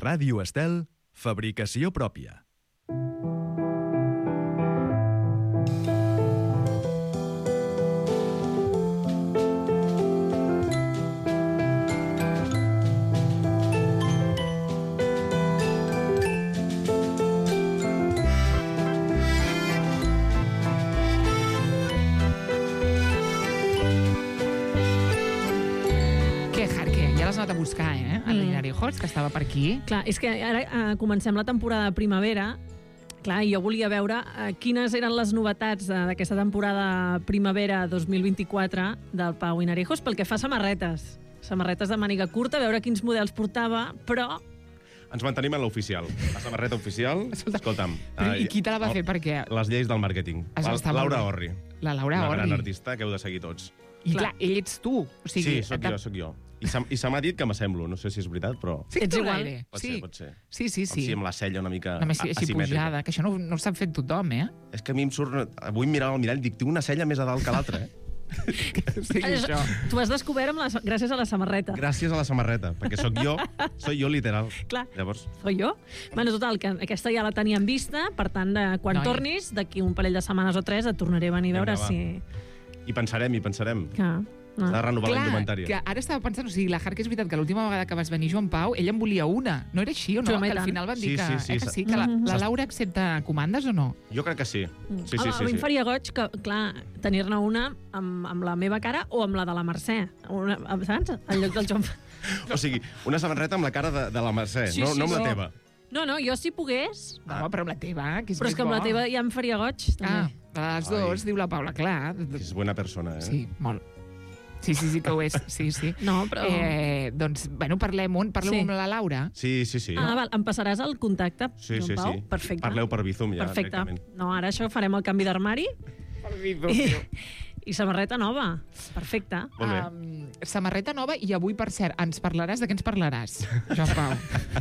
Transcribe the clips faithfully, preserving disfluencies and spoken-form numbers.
Ràdio Estel, fabricació pròpia. A buscar, eh? El Vinarejos, que estava per aquí. Clar, és que ara eh, comencem la temporada de primavera. Clar, jo volia veure eh, quines eren les novetats eh, d'aquesta temporada primavera dos mil vint-i-quatre del Pau Vinarejos pel que fa a samarretes. Samarretes de màniga curta, veure quins models portava, però... Ens mantenim en l'oficial. La samarreta oficial, escolta'm... Però, I qui te la va fer, per què? Les lleis del màrqueting. La, Laura Orri. La Laura Orri. Una gran artista que heu de seguir tots. I clar, ell ets tu. O sigui, sí, sóc jo, sóc jo. I se, i se m'ha dit que m'assemblo, no sé si és veritat, però... Sí, ets igual. Pot sí. ser, pot ser. Sí, sí, sí. O sigui, amb la cella una mica no, així, així asimètrica. Pujada, que això no, no ho sap fer tothom, eh? És que a mi em surt... Avui em mirava al mirall i dic, tinc una cella més a dalt que l'altra, eh? Sí, això. Tu has descobert amb la, gràcies a la samarreta. Gràcies a la samarreta, perquè sóc jo, soc jo literal. Clar, llavors... soc jo. Bueno, total, que aquesta ja la teníem vista, per tant, de, quan no, tornis, d'aquí un parell de setmanes o tres, et tornaré a venir a veure si... I pensarem, i pensarem. Que... No. S'ha de renovar la indumentària. Que ara estava pensant, o sigui, la Hark és veritat que l'última vegada que vas venir, Joan Pau, ella en volia una. No era així o no? Sí, que al final van dir sí, que sí, sí, eh, que, sí, que la, la Laura accepta comandes o no? Jo crec que sí. sí, sí, a, sí, a mi sí. em faria goig que, clar, tenir-ne una amb, amb la meva cara o amb la de la Mercè. Una, saps? En lloc del Joan O sigui, una samarreta amb la cara de, de la Mercè, sí, no, sí, no amb no. la teva. No, no, jo si pogués... No, ah. però amb la teva, que és Però és que amb bo. la teva ja em faria goig, també. Ah, les dues, diu la Paula, clar. És bona persona, eh? Sí, molt. Sí, sí, sí que ho és, sí, sí. No, però... Eh, doncs, bueno, parlem un, parlem sí. amb la Laura. Sí, sí, sí. Ah, val, em passaràs el contacte, sí, Joan sí, Pau? Sí. Perfecte. Parleu per Bizum, ja, perfecte. directament. No, ara això farem el canvi d'armari. Per Bizum, I, I samarreta nova. Perfecte. Molt bé. Um, samarreta nova, i avui, per cert, ens parlaràs de què ens parlaràs, Joan Pau.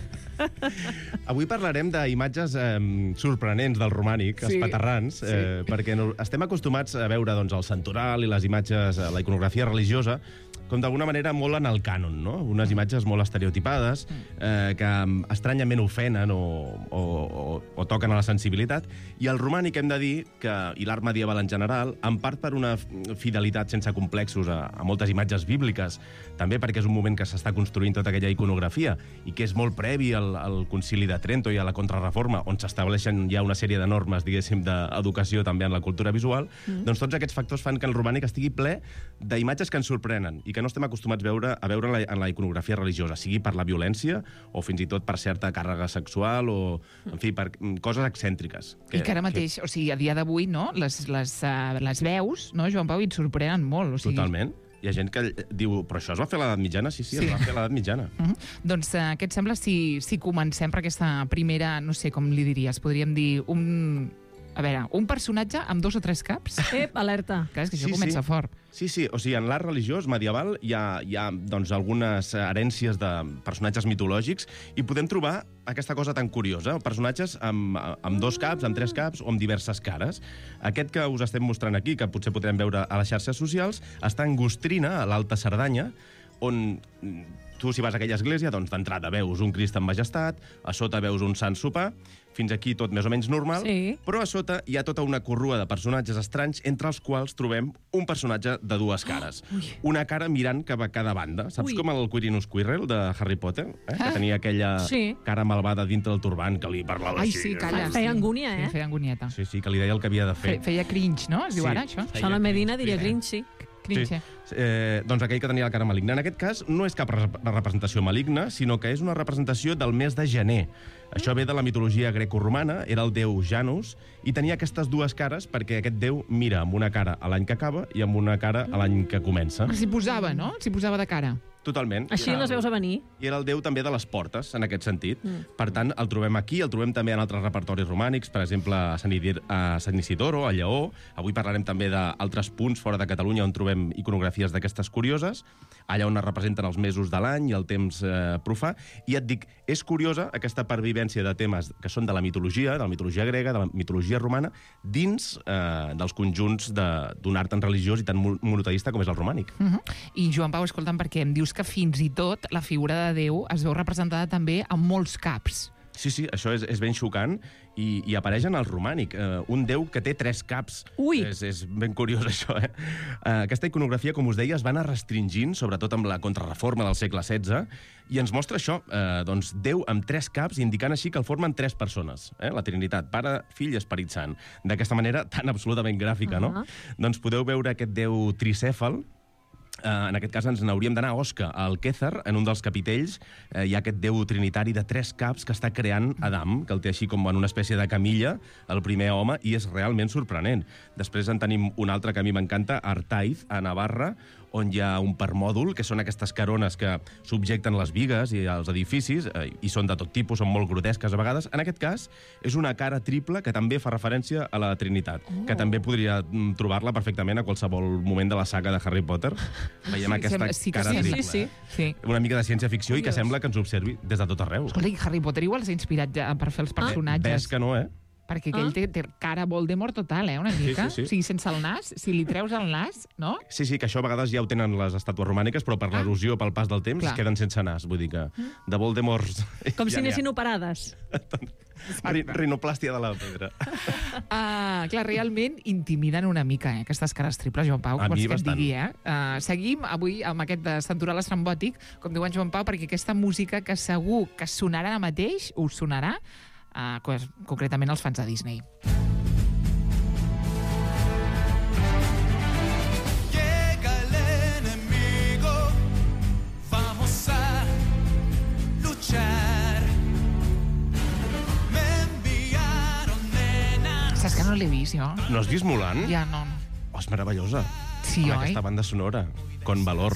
Avui parlarem d'imatges eh, sorprenents del romànic, sí, espaterrans, sí. Eh, perquè no, estem acostumats a veure doncs, el santoral i les imatges, la iconografia religiosa, com d'alguna manera molt en el cànon, no? Unes imatges molt estereotipades, eh, que estranyament ofenen o, o, o, o toquen a la sensibilitat, i el romànic hem de dir, que, i l'art medieval en general, en part per una fidelitat sense complexos a, a moltes imatges bíbliques, també perquè és un moment que s'està construint tota aquella iconografia, i que és molt previ al, al Concili de Trento i a la Contrarreforma, on s'estableixen ja una sèrie de normes, diguéssim, d'educació també en la cultura visual, mm. doncs tots aquests factors fan que el romànic estigui ple d'imatges que ens sorprenen i que no estem acostumats a veure, a veure en, la, en la iconografia religiosa, sigui per la violència o fins i tot per certa càrrega sexual o, en fi, per coses excèntriques. Que, I que ara mateix, que... o sigui, a dia d'avui, no?, les, les, uh, les veus, no, Joan Pau, et sorprenen molt. O sigui... Totalment. Hi ha gent que diu, però això es va fer a l'edat mitjana? Sí, sí, sí, es va fer a l'edat mitjana. Uh -huh. Doncs uh, què et sembla si, si comencem per aquesta primera, no sé com li diries, podríem dir un... A veure, un personatge amb dos o tres caps? Ep, alerta. Clar, és que això sí, comença sí. fort. Sí, sí, o sigui, en l'art religiós medieval hi ha, hi ha doncs, algunes herències de personatges mitològics i podem trobar aquesta cosa tan curiosa, personatges amb, amb dos caps, amb tres caps o amb diverses cares. Aquest que us estem mostrant aquí, que potser podrem veure a les xarxes socials, està en Gostrina, a l'Alta Cerdanya, on tu, si vas a aquella església, doncs d'entrada veus un Crist en majestat, a sota veus un sant sopar, fins aquí tot més o menys normal, sí. Però a sota hi ha tota una corrua de personatges estranys, entre els quals trobem un personatge de dues cares. Oh, una cara mirant cap a cada banda. Saps ui. Com el Quirinus Quirrell de Harry Potter? Eh? Ah. Que tenia aquella sí. cara malvada dintre del turbant que li parlava Ai, així. sí, calla. Feia angúnia, eh? Sí, feia angúnieta. Sí, sí, que li deia el que havia de fer. Fe, feia cringe, no? Es diu sí, ara, això? Això la Medina diria cringe, sí. Cringe. Sí. Eh, doncs aquell que tenia la cara maligna. En aquest cas, no és cap representació maligna, sinó que és una representació del mes de gener. Això ve de la mitologia grecorromana, era el déu Janus, i tenia aquestes dues cares perquè aquest déu mira amb una cara a l'any que acaba i amb una cara a l'any que comença. S'hi posava, no? S'hi posava de cara. Totalment. Així les veus a venir. I era el déu també de les portes, en aquest sentit. Mm. Per tant, el trobem aquí, el trobem també en altres repertoris romànics, per exemple, a Sant, Idir, a Sant Isidoro, a Lleó. Avui parlarem també d'altres punts fora de Catalunya on trobem iconografies d'aquestes curioses, allà on es representen els mesos de l'any i el temps eh, profà. I et dic, és curiosa aquesta pervivència de temes que són de la mitologia, de la mitologia grega, de la mitologia romana, dins eh, dels conjunts d'un art tan religiós i tan monoteista com és el romànic. Uh -huh. I, Joan Pau, escolta'm, perquè em dius és que fins i tot la figura de Déu es veu representada també amb molts caps. Sí, sí, això és, és ben xocant i, i apareix en el romànic. Uh, un déu que té tres caps. Ui! És, és ben curiós, això, eh? Uh, aquesta iconografia, com us deia, es va anar restringint, sobretot amb la contrarreforma del segle setze, i ens mostra això, uh, doncs, Déu amb tres caps, indicant així que el formen tres persones, eh? La Trinitat, Pare, Fill i Esperit Sant. D'aquesta manera tan absolutament gràfica, uh -huh. no? Doncs podeu veure aquest Déu tricèfal. Uh, en aquest cas ens n'hauríem d'anar a Osca, al Quézar, en un dels capitells. Uh, hi ha aquest déu trinitari de tres caps que està creant Adam, que el té així com en una espècie de camilla, el primer home, i és realment sorprenent. Després en tenim un altre que a mi m'encanta, Artaiz, a Navarra, on hi ha un permòdul, que són aquestes carones que subjecten les bigues i els edificis, eh, i són de tot tipus, són molt grotesques a vegades. En aquest cas, és una cara triple que també fa referència a la Trinitat, oh. que també podria trobar-la perfectament a qualsevol moment de la saga de Harry Potter. Veiem sí, aquesta sembla, sí cara sí, triple. Sí, sí, sí. Una mica de ciència-ficció i que sembla que ens observi des de tot arreu. Escolta, i Harry Potter igual s'ha inspirat ja per fer els personatges. Ves que no, eh? Perquè aquell ah. té, té cara Voldemort total, eh, una mica. Sí, sí, sí. O sigui, sense el nas, si li treus el nas, no? Sí, sí, que això a vegades ja ho tenen les estàtues romàniques, però per ah. l'erosió, pel pas del temps, Clar. es queden sense nas. Vull dir que de Voldemort... Com ja si anessin operades. Rinoplàstia de la pedra. Uh, clar, realment intimiden una mica, eh, aquestes cares triples, Joan Pau, a vols mi que et bastant. digui, eh? Uh, seguim avui amb aquest de Santoral estrambòtic, com diu en Joan Pau, perquè aquesta música que segur que sonarà ara mateix, us sonarà, uh, concretament als fans de Disney. Saps que no l'he vist, jo? No has vist Mulan? Ja, no, no. Oh, és meravellosa. Sí, Home, oi? aquesta banda sonora, con valor.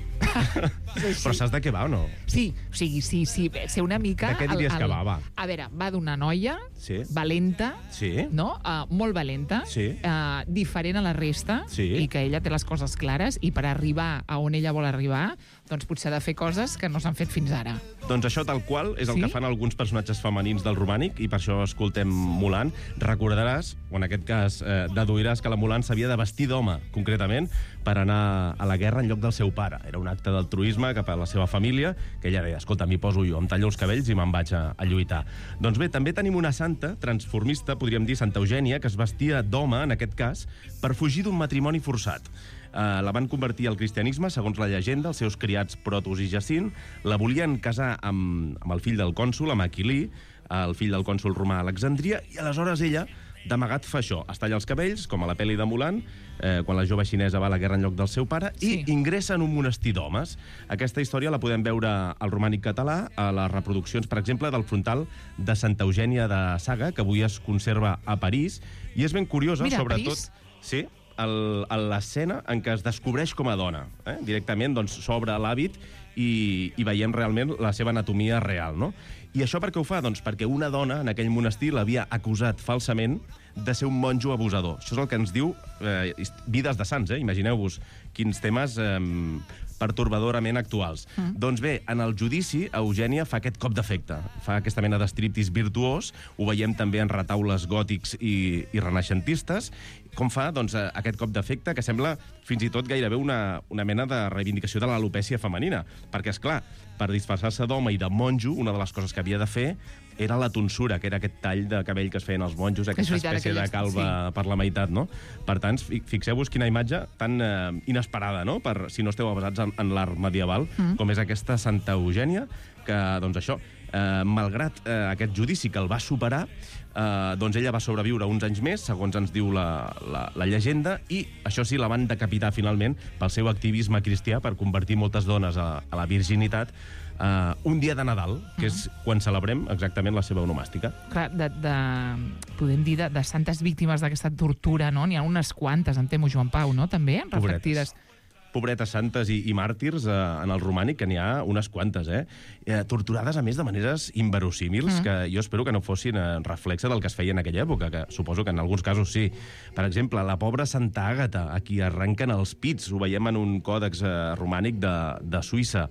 Però saps de què va o no? Sí, o sigui, sí, sí, sé una mica... De què diries el, el... que va, va? A veure, va d'una noia Sí. valenta, Sí. no? Uh, molt valenta, Sí. uh, diferent a la resta, Sí. i que ella té les coses clares, i per arribar a on ella vol arribar, doncs potser ha de fer coses que no s'han fet fins ara. Doncs això tal qual és el Sí? que fan alguns personatges femenins del romànic, i per això escoltem Mulan. Recordaràs, o en aquest cas eh, deduiràs, que la Mulan s'havia de vestir d'home, concretament, per anar a la guerra en lloc del seu pare. Era un acte d'altruisme cap a la seva família, que ella deia, escolta, m'hi poso jo, em tallo els cabells i me'n vaig a, a lluitar. Doncs bé, també tenim una santa, transformista, podríem dir Santa Eugènia, que es vestia d'home, en aquest cas, per fugir d'un matrimoni forçat. Uh, la van convertir al cristianisme, segons la llegenda, els seus criats Protos i Jacint, la volien casar amb, amb el fill del cònsol, amb Aquilí, el fill del cònsol romà a Alexandria, i aleshores ella, d'amagat, fa això, es talla els cabells, com a la pel·li de Mulan, eh, quan la jove xinesa va a la guerra en lloc del seu pare, Sí. i ingressa en un monestir d'homes. Aquesta història la podem veure al romànic català, a les reproduccions, per exemple, del frontal de Santa Eugènia de Saga, que avui es conserva a París, i és ben curiosa, Mira, a sobretot... París? Sí, el, a l'escena en què es descobreix com a dona. Eh? Directament doncs, s'obre l'hàbit i, i veiem realment la seva anatomia real. No? I això per què ho fa? Doncs perquè una dona en aquell monestir l'havia acusat falsament de ser un monjo abusador. Això és el que ens diu eh, Vides de Sants, eh? Imagineu-vos quins temes eh, pertorbadorament actuals. Mm. Doncs bé, en el judici, Eugènia fa aquest cop d'efecte. Fa aquesta mena d'estriptis virtuós, ho veiem també en retaules gòtics i, i renaixentistes, com fa doncs, aquest cop d'efecte que sembla fins i tot gairebé una, una mena de reivindicació de l'alopècia femenina. Perquè, és clar, per disfressar-se d'home i de monjo, una de les coses que havia de fer era la tonsura, que era aquest tall de cabell que es feien els monjos, aquesta veritat, espècie de calva sí. per la meitat, no? Per tant, fixeu-vos quina imatge tan eh, inesperada, no?, per si no esteu avasats en, en l'art medieval, mm. com és aquesta Santa Eugènia, que, doncs això, eh, malgrat eh, aquest judici que el va superar, eh, doncs ella va sobreviure uns anys més, segons ens diu la, la, la llegenda, i això sí, la van decapitar finalment pel seu activisme cristià per convertir moltes dones a, a la virginitat, Uh, un dia de Nadal, que és quan celebrem exactament la seva onomàstica. Clar, de, de, podem dir de, de santes víctimes d'aquesta tortura, no? N'hi ha unes quantes, em temo, Joan Pau, no? També, reflectides. Pobretes santes i, i màrtirs eh, en el romànic, que n'hi ha unes quantes, eh? eh? Torturades, a més, de maneres inverosímils, mm. que jo espero que no fossin eh, reflexe del que es feia en aquella època, que suposo que en alguns casos sí. Per exemple, la pobra Santa Àgata, a qui arrenquen els pits, ho veiem en un còdex eh, romànic de, de Suïssa,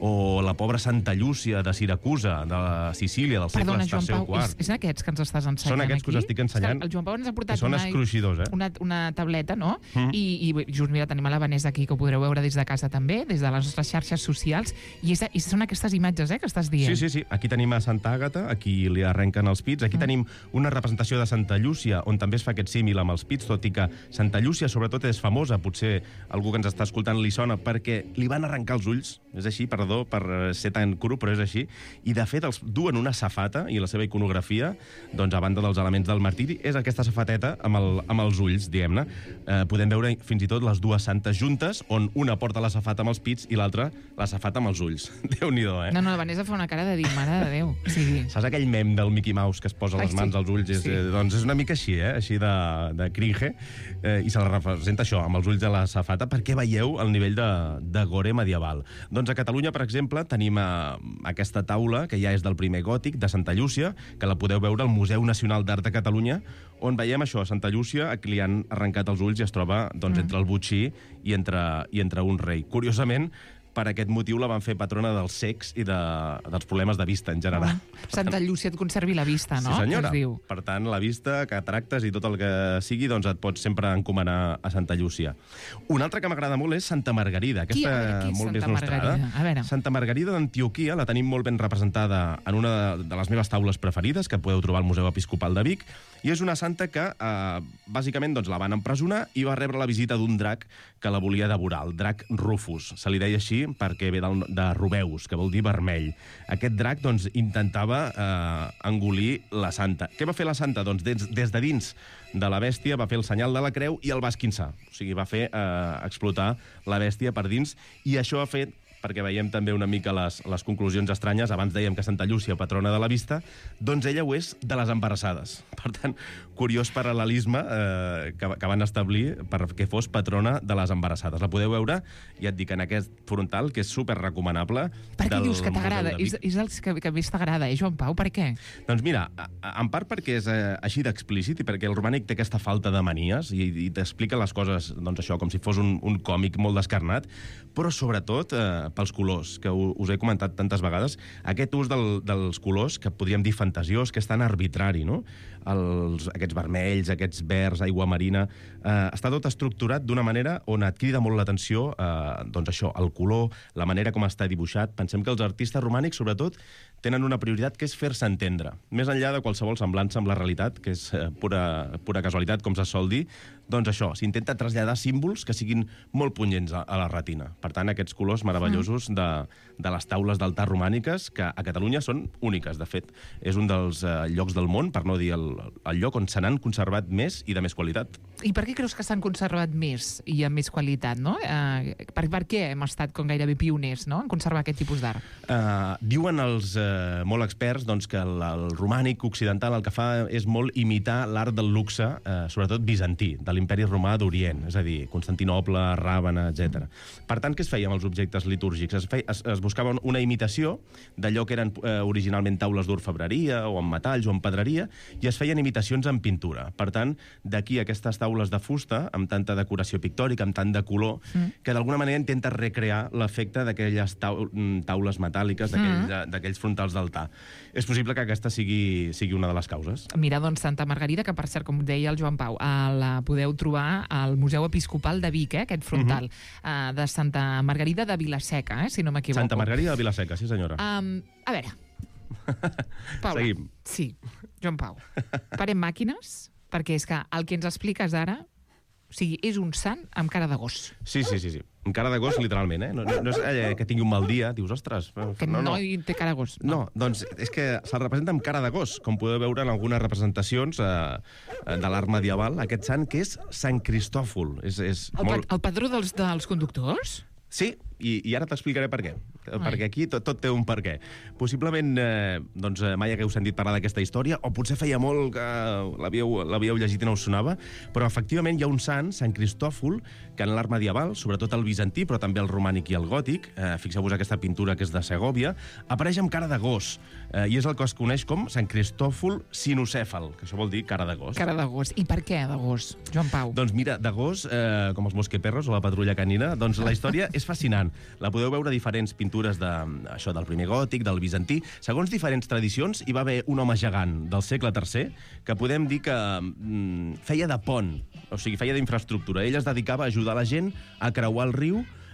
o la pobra Santa Llúcia de Siracusa, de la Sicília, dels Perdona, segles tercer o quart. És, és aquests que ens estàs ensenyant Són aquests aquí? que us estic ensenyant, el Joan Pau ens ha portat són una, escruixidors, eh? una, una tableta, no? Mm. I, I just, mira, tenim a la Vanessa aquí, que ho podem podreu veure des de casa també, des de les nostres xarxes socials, i, és, i són aquestes imatges eh, que estàs dient. Sí, sí, sí. Aquí tenim a Santa Àgata, aquí li arrenquen els pits. Aquí mm. tenim una representació de Santa Llúcia, on també es fa aquest símil amb els pits, tot i que Santa Llúcia sobretot és famosa, potser algú que ens està escoltant li sona, perquè li van arrencar els ulls, és així, perdó per ser tan cru, però és així, i de fet els duen una safata, i la seva iconografia, doncs a banda dels elements del martiri, és aquesta safateta amb, el, amb els ulls, diguem-ne. Eh, podem veure fins i tot les dues santes juntes, on una porta la safata amb els pits i l'altra la safata amb els ulls. Déu-n'hi-do, eh? No, no, la Vanessa fa una cara de dir, mare de Déu. Sí. Saps aquell mem del Mickey Mouse que es posa Ai, les mans sí. als ulls? És, Sí. eh, doncs és una mica així, eh? Així de, de cringe, eh, i se la representa això, amb els ulls de la safata, perquè veieu el nivell de, de gore medieval. Doncs a Catalunya, per exemple, tenim eh, aquesta taula, que ja és del primer gòtic, de Santa Llúcia, que la podeu veure al Museu Nacional d'Art de Catalunya, on veiem això, a Santa Llúcia, a qui li han arrencat els ulls i es troba doncs, mm. entre el botxí i entre, i entre un rei. Curiosament, per aquest motiu la van fer patrona dels cecs i de, dels problemes de vista, en general. Oh. Santa Llúcia et conservi la vista, no? Sí, senyora. Que es diu. Per tant, la vista, cataractes i tot el que sigui, doncs et pots sempre encomanar a Santa Llúcia. Una altra que m'agrada molt és Santa Margarida. Qui, Aquesta a veure, qui és molt Santa més nostrada. Margarida? A veure. Santa Margarida d'Antioquia la tenim molt ben representada en una de les meves taules preferides, que podeu trobar al Museu Episcopal de Vic, i és una santa que, eh, bàsicament, doncs, la van empresonar i va rebre la visita d'un drac que la volia devorar, el drac Rufus. Se li deia així perquè ve del, de Rubeus, que vol dir vermell. Aquest drac, doncs, intentava eh, engolir la santa. Què va fer la santa? Doncs des, des de dins de la bèstia va fer el senyal de la creu i el va esquinçar. O sigui, va fer eh, explotar la bèstia per dins, i això ha fet, perquè veiem també una mica les, les conclusions estranyes, abans dèiem que Santa Llúcia, patrona de la vista, doncs ella ho és de les embarassades. Per tant, curiós paral·lelisme eh, que, que van establir perquè fos patrona de les embarassades. La podeu veure, ja et dic, en aquest frontal, que és super recomanable. Per què dius que t'agrada? És, és el que, que més t'agrada, eh, Joan Pau? Per què? Doncs mira, en part perquè és eh, així d'explícit i perquè el romànic té aquesta falta de manies i, i t'explica les coses, doncs això, com si fos un, un còmic molt descarnat, però sobretot eh, pels colors, que us he comentat tantes vegades, aquest ús del, dels colors, que podríem dir fantasiós, que és tan arbitrari, no? Els, aquests vermells, aquests verds, aigua marina, eh, està tot estructurat d'una manera on et crida molt l'atenció, eh, doncs això, el color, la manera com està dibuixat. Pensem que els artistes romànics, sobretot, tenen una prioritat que és fer-se entendre. Més enllà de qualsevol semblança amb la realitat, que és eh, pura, pura casualitat, com se sol dir, doncs això, s'intenta traslladar símbols que siguin molt punyents a, a la retina. Per tant, aquests colors meravellosos de, de les taules d'altar romàniques, que a Catalunya són úniques, de fet. És un dels eh, llocs del món, per no dir el, el lloc on se n'han conservat més i de més qualitat. I per què creus que s'han conservat més i amb més qualitat, no? Eh, per, per què hem estat com gairebé pioners, no?, en conservar aquest tipus d'art? Uh, diuen els uh, molt experts doncs, que el, el romànic occidental el que fa és molt imitar l'art del luxe, uh, sobretot bizantí, de l'imperi romà d'Orient, és a dir, Constantinoble, Ràbana, etcètera. Per tant, què es feia amb els objectes litúrgics? Es, feia, es, es buscava una imitació d'allò que eren uh, originalment taules d'orfebreria o en metalls o en pedreria, i es feien imitacions en pintura. Per tant, d'aquí aquestes taules de fusta, amb tanta decoració pictòrica, amb tant de color, mm. que d'alguna manera intenta recrear l'efecte d'aquelles taules metàl·liques, d'aquells mm. frontals d'altar. És possible que aquesta sigui, sigui una de les causes. Mira, doncs, Santa Margarida, que per cert, com deia el Joan Pau, la podeu trobar al Museu Episcopal de Vic, eh, aquest frontal, uh -huh. de Santa Margarida de Vilaseca, eh, si no m'equivoco. Santa Margarida de Vilaseca, sí senyora. Um, a veure, Paula. Seguim. Sí, Joan Pau. Parem màquines, perquè és que el que ens expliques ara, o sigui, és un sant amb cara de gos. Sí, sí, sí, sí. Amb cara de gos, literalment, eh? No, no, no és eh, que tingui un mal dia, dius, ostres... Que no, no. no té cara de gos. No. no, doncs és que se'l representa amb cara de gos, com podeu veure en algunes representacions eh, de l'art medieval, aquest sant que és Sant Cristòfol. És, és el, molt... el padró dels, dels conductors? Sí, i, i ara t'explicaré per què. Ai. Perquè aquí tot, tot té un per què. Possiblement eh, doncs, mai hagueu sentit parlar d'aquesta història, o potser feia molt que l'havíeu llegit i no us sonava, però efectivament hi ha un sant, Sant Cristòfol, que en l'art medieval, sobretot el bizantí, però també el romànic i el gòtic, eh, fixeu-vos aquesta pintura que és de Segòvia, apareix amb cara de gos, eh, i és el que es coneix com Sant Cristòfol sinocèfal, que això vol dir cara de gos. Cara de gos. I per què de gos, Joan Pau? Doncs mira, de gos, eh, com els mosqueperros o la patrulla canina, doncs la història és fascinant. La podeu veure a diferents pintures de, això, del primer gòtic, del bizantí. Segons diferents tradicions, hi va haver un home gegant del segle tercer que podem dir que mm, feia de pont, o sigui, feia d'infraestructura. Ell es dedicava a ajudar la gent a creuar el riu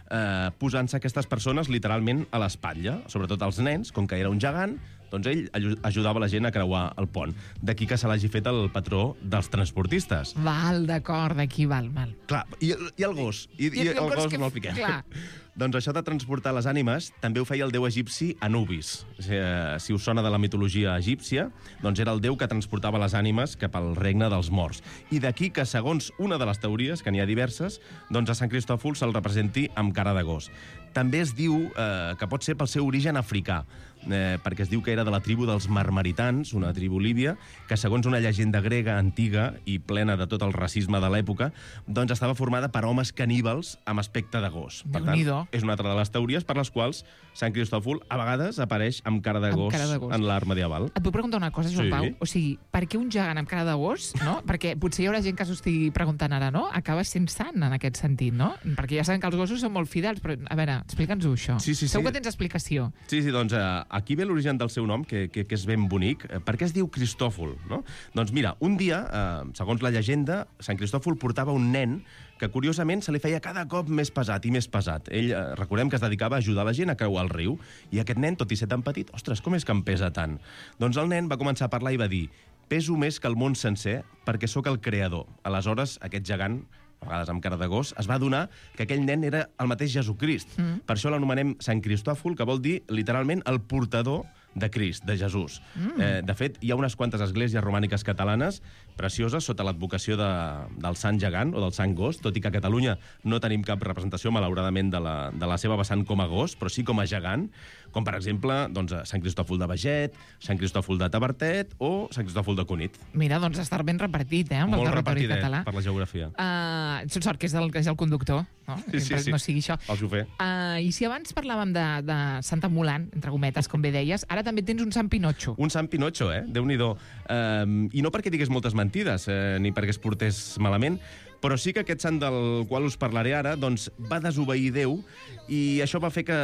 eh, posant-se aquestes persones literalment a l'espatlla, sobretot els nens, com que era un gegant, doncs ell ajudava la gent a creuar el pont. D'aquí que se l'hagi fet el patró dels transportistes. Val, d'acord, d'aquí val, val. Clar, i, i el gos? I, i, i el gos que... no el fiquem. Clar. Doncs això de transportar les ànimes també ho feia el déu egipci Anubis. Si, eh, si us sona de la mitologia egípcia, doncs era el déu que transportava les ànimes cap al regne dels morts. I d'aquí que, segons una de les teories, que n'hi ha diverses, doncs a Sant Cristòfol se'l representi amb cara de gos. També es diu eh, que pot ser pel seu origen africà, eh, perquè es diu que era de la tribu dels marmeritans, una tribu líbia, que segons una llegenda grega antiga i plena de tot el racisme de l'època, doncs estava formada per homes caníbals amb aspecte de gos. Per tant, és una altra de les teories per les quals Sant Cristòfol a vegades apareix amb cara de gos, cara de gos. en l'art medieval. Et puc preguntar una cosa, Joan sí. Pau? O sigui, per què un gegant amb cara de gos, no? Perquè potser hi haurà gent que s'ho estigui preguntant ara, no? Acaba sent sant en aquest sentit, no? Perquè ja sabem que els gossos són molt fidels, però, a veure, explica'ns-ho, això. Sí, sí, sí. Segur que tens explicació. Sí, sí, doncs eh, aquí ve l'origen del seu nom, que, que, que és ben bonic. Eh, per què es diu Cristòfol, no? Doncs mira, un dia, eh, segons la llegenda, Sant Cristòfol portava un nen que, curiosament, se li feia cada cop més pesat i més pesat. Ell, eh, recordem que es dedicava a ajudar la gent a creuar el riu, i aquest nen, tot i ser tan petit, ostres, com és que em pesa tant? Doncs el nen va començar a parlar i va dir: peso més que el món sencer perquè sóc el creador. Aleshores, aquest gegant, a vegades amb cara de gos, es va adonar que aquell nen era el mateix Jesucrist. Mm. Per això l'anomenem Sant Cristòfol, que vol dir, literalment, el portador de Crist, de Jesús. Mm. Eh, de fet, hi ha unes quantes esglésies romàniques catalanes precioses sota l'advocació de, del Sant Gegant o del Sant Gos, tot i que a Catalunya no tenim cap representació, malauradament, de la, de la seva vessant com a gos, però sí com a gegant, com per exemple doncs, Sant Cristòfol de Beget, Sant Cristòfol de Tavertet o Sant Cristòfol de Cunit. Mira, doncs està ben repartit, eh, amb Molt el territori repartidet català. Per la geografia. Uh, sort que és el, que és el conductor, no? Sí, sí, sí. No sigui això. El xofer. Uh, I si abans parlàvem de, de Santa Mulant, entre gometes, com bé deies, ara també tens un Sant Pinotxo. Un Sant Pinotxo, eh? Déu-n'hi-do. Uh, I no perquè digués moltes mentides, eh, ni perquè es portés malament, però sí que aquest sant del qual us parlaré ara doncs, va desobeir Déu, i això va fer que,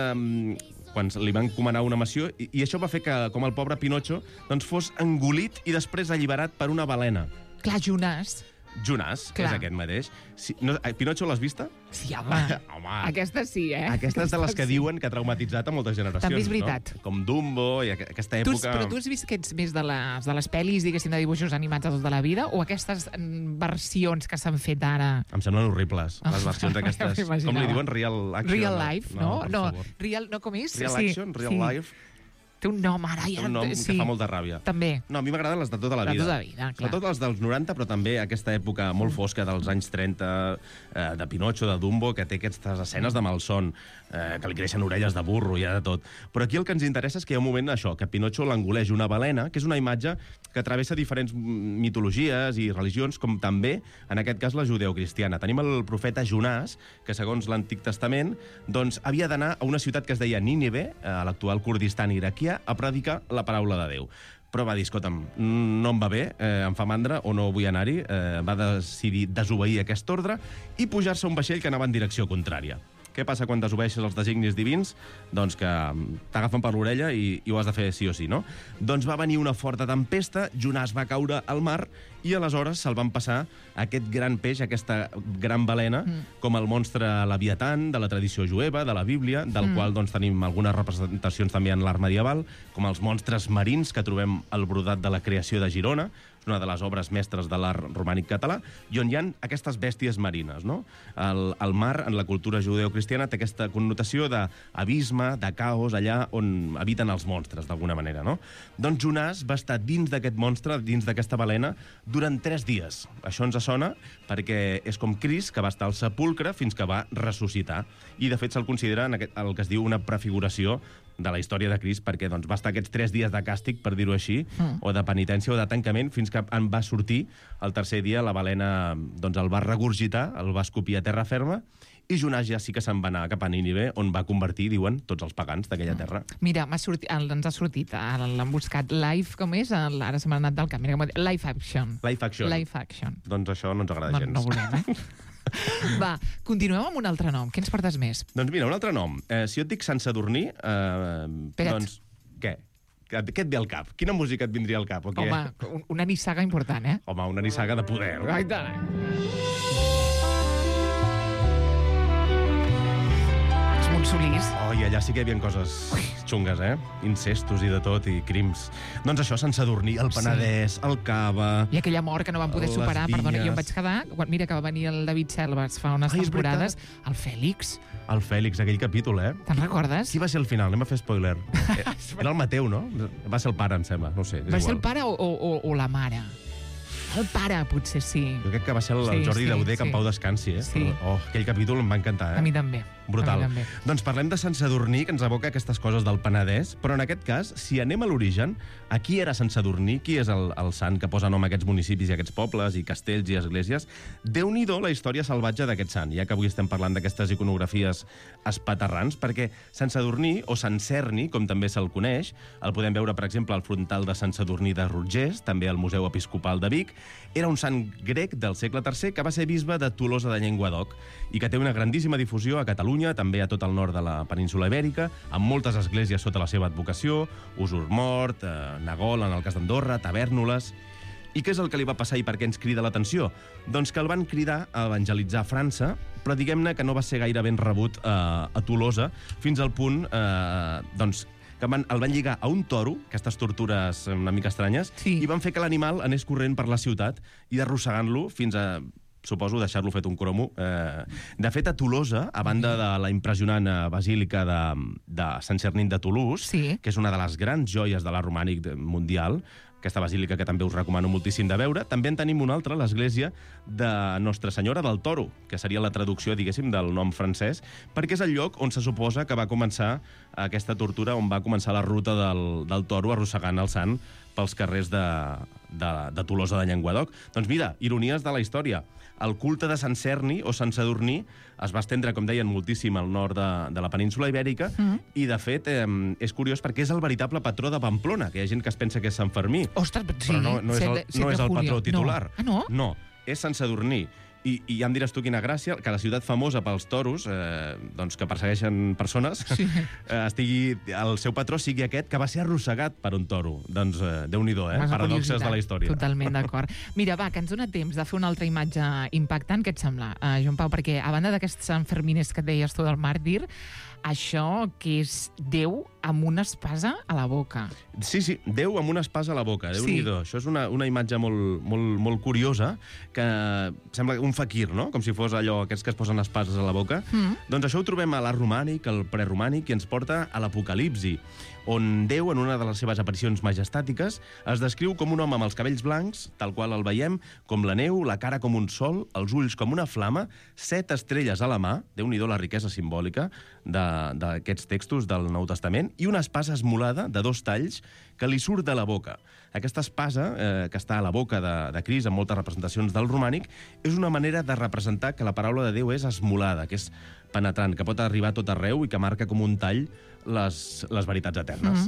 quan li van encomanar una missió, i, i això va fer que, com el pobre Pinotxo, doncs fos engolit i després alliberat per una balena. Clar, Jonàs. Jonàs, que és aquest mateix. Sí, no, Pinotxo l'has vista? Sí, home. home. Aquesta sí, eh? Aquesta és de les que sí. diuen que ha traumatitzat a moltes generacions. També és veritat. No? Com Dumbo i aquesta època... Tu, però tu has vist que ets més de les, de les pel·lis, diguéssim, de dibuixos animats de tota la vida, o aquestes versions que s'han fet ara? Em semblen horribles, les versions aquestes. Com li diuen? Real action? Real life, no? No, no real, no com és? Real sí, action, real sí. life... Té un nom ara. Ja, un nom sí. que fa molta ràbia. També. No, a mi m'agraden les de tota la vida. De tota la vida, clar. Sobretot les dels noranta, però també aquesta època molt fosca dels anys trenta, eh, de Pinotxo, de Dumbo, que té aquestes escenes de malson, eh, que li creixen orelles de burro, i ha de tot. Però aquí el que ens interessa és que hi ha un moment això, que Pinotxo l'engoleix una balena, que és una imatge que travessa diferents mitologies i religions, com també, en aquest cas, la judeocristiana. Tenim el profeta Jonàs, que segons l'Antic Testament, doncs havia d'anar a una ciutat que es deia Nínive, a l'actual Kurdistan iraquià, a predicar la paraula de Déu. Però va dir, escolta'm, no em va bé, eh, em fa mandra o no vull anar-hi, eh, va decidir desobeir aquest ordre i pujar-se a un vaixell que anava en direcció contrària. Què passa quan desobeeixes els designis divins? Doncs que t'agafen per l'orella i, i ho has de fer sí o sí, no? Doncs va venir una forta tempesta, Jonàs va caure al mar i aleshores se'l van passar aquest gran peix, aquesta gran balena, mm. com el monstre Leviatan de la tradició jueva, de la Bíblia, del mm. qual doncs, tenim algunes representacions també en l'art medieval, com els monstres marins que trobem al brodat de la creació de Girona, una de les obres mestres de l'art romànic català, i on hi ha aquestes bèsties marines, no? El, el mar, en la cultura judeocristiana, té aquesta connotació d'abisme, de caos, allà on habiten els monstres, d'alguna manera, no? Doncs Jonàs va estar dins d'aquest monstre, dins d'aquesta balena, durant tres dies. Això ens sona perquè és com Crist, que va estar al sepulcre fins que va ressuscitar. I, de fet, se'l considera en aquest, el que es diu una prefiguració de la història de Crist, perquè doncs, va estar aquests tres dies de càstig, per dir-ho així, mm. o de penitència o de tancament, fins que en va sortir el tercer dia, la balena doncs, el va regurgitar, el va escopir a terra ferma, i Jonàs ja sí que se'n va anar cap a Nínive, on va convertir, diuen, tots els pagans d'aquella terra. Mira, sortit, el, ens ha sortit, l'han buscat, live, com és? El, ara se m'ha anat del cap, mira, com live action. Live action. Live action. Doncs això no ens agrada no, gens. No volem, eh? Va, continuem amb un altre nom. Què ens portes més? Doncs mira, un altre nom. Eh, si jo et dic Sant Sadurní, eh, doncs què? Què et ve al cap? Quina música et vindria al cap? O què? Home, una nissaga important, eh? Home, una nissaga de poder. Ai, tant. Raül Solís. Oh, i allà sí que hi havia coses xungues, eh? Incestos i de tot, i crims. Doncs això, Sant Sadurní, el Penedès, el Cava... I aquella mort que no van poder Les superar, perdona, vinyes. jo em vaig quedar... quan- Mira que va venir el David Selves fa unes Ai, és temporades, el Fèlix, El Fèlix, aquell capítol, eh? te'n recordes? Qui va ser el final? Anem a fer spoiler. Eh, Era el Mateu, no? Va ser el pare, em sembla. No ho sé, és Va ser igual. el pare o, o, o, o la mare? El pare, potser sí. Jo crec que va ser el, Sí, el Jordi sí, Dauder, que sí. en pau descansi, eh? Sí. Oh, aquell capítol em va encantar, eh? A mi també. Brutal. A mi també. Doncs parlem de Sant Sadurní, que ens evoca aquestes coses del Penedès, però en aquest cas, si anem a l'origen, a qui era Sant Sadurní, qui és el, el sant que posa nom a aquests municipis i aquests pobles i castells i esglésies, déu-n'hi-do la història salvatge d'aquest sant, ja que avui estem parlant d'aquestes iconografies espaterrans, perquè Sant Sadurní, o Sant Cerni, com també se'l coneix, el podem veure, per exemple, al frontal de Sant Sadurní de Rotgers, també al Museu Episcopal de Vic, era un sant grec del segle tercer que va ser bisbe de Tolosa de Llenguadoc i que té una grandíssima difusió a Catalunya, també a tot el nord de la península Ibèrica, amb moltes esglésies sota la seva advocació, Usurmort, eh, Nagol, en el cas d'Andorra, Tavèrnoles... I què és el que li va passar i per què ens crida l'atenció? Doncs que el van cridar a evangelitzar a França, però diguem-ne que no va ser gaire ben rebut eh, a Tolosa, fins al punt eh, doncs, que van, el van lligar a un toro, aquestes tortures una mica estranyes, Sí. i van fer que l'animal anés corrent per la ciutat i arrossegant-lo fins a suposo deixar-lo fet un cromo. Eh, de fet, a Tolosa, a banda de la impressionant eh, basílica de, de Sant Cernin de Toulouse, Sí. que és una de les grans joies de l'art romànic de- mundial, aquesta basílica que també us recomano moltíssim de veure, també en tenim una altra, l'església de Nostra Senyora del Toro, que seria la traducció, diguéssim, del nom francès, perquè és el lloc on se suposa que va començar aquesta tortura, on va començar la ruta del, del toro arrossegant el sant pels carrers de, de, de Tolosa de Llenguadoc. Doncs mira, ironies de la història. El culte de Sant Cerni o Sant Sadurní es va estendre, com deien, moltíssim al nord de, de la península Ibèrica Mm. i, de fet, eh, és curiós perquè és el veritable patró de Pamplona, que hi ha gent que es pensa que és Sant Fermí. Ostres, sí. Però no, no és set el, de- set no de és el julio. patró titular. No. Ah, no? No, és Sant Sadurní. I, I ja em diràs tu quina gràcia, que la ciutat famosa pels toros, eh, doncs que persegueixen persones, Sí. eh, estigui, el seu patró sigui aquest que va ser arrossegat per un toro. Doncs eh, Déu-n'hi-do, eh? Mas de Paradoxes curiositat. de la història. Totalment d'acord. Mira, va, que ens dona temps de fer una altra imatge impactant. Què et sembla, uh, Joan Pau? Perquè a banda d'aquests Sant Fermines que et deies tu del màrtir, això que és Déu amb una espasa a la boca. Sí, sí, Déu amb una espasa a la boca, Déu-n'hi-do. Això és una, una imatge molt, molt, molt curiosa, que sembla un faquir, no? Com si fos allò, aquests que es posen espases a la boca. Mm. Doncs això ho trobem a l'art romànic, al preromànic, i ens porta a l'Apocalipsi, on Déu, en una de les seves aparicions majestàtiques, es descriu com un home amb els cabells blancs, tal qual el veiem, com la neu, la cara com un sol, els ulls com una flama, set estrelles a la mà, Déu-n'hi-do la riquesa simbòlica de- d'aquests textos del Nou Testament, i una espasa esmolada de dos talls que li surt de la boca. Aquesta espasa, eh, que està a la boca de, de Crist, en moltes representacions del romànic, és una manera de representar que la paraula de Déu és esmolada, que és penetrant, que pot arribar a tot arreu i que marca com un tall les, les veritats eternes.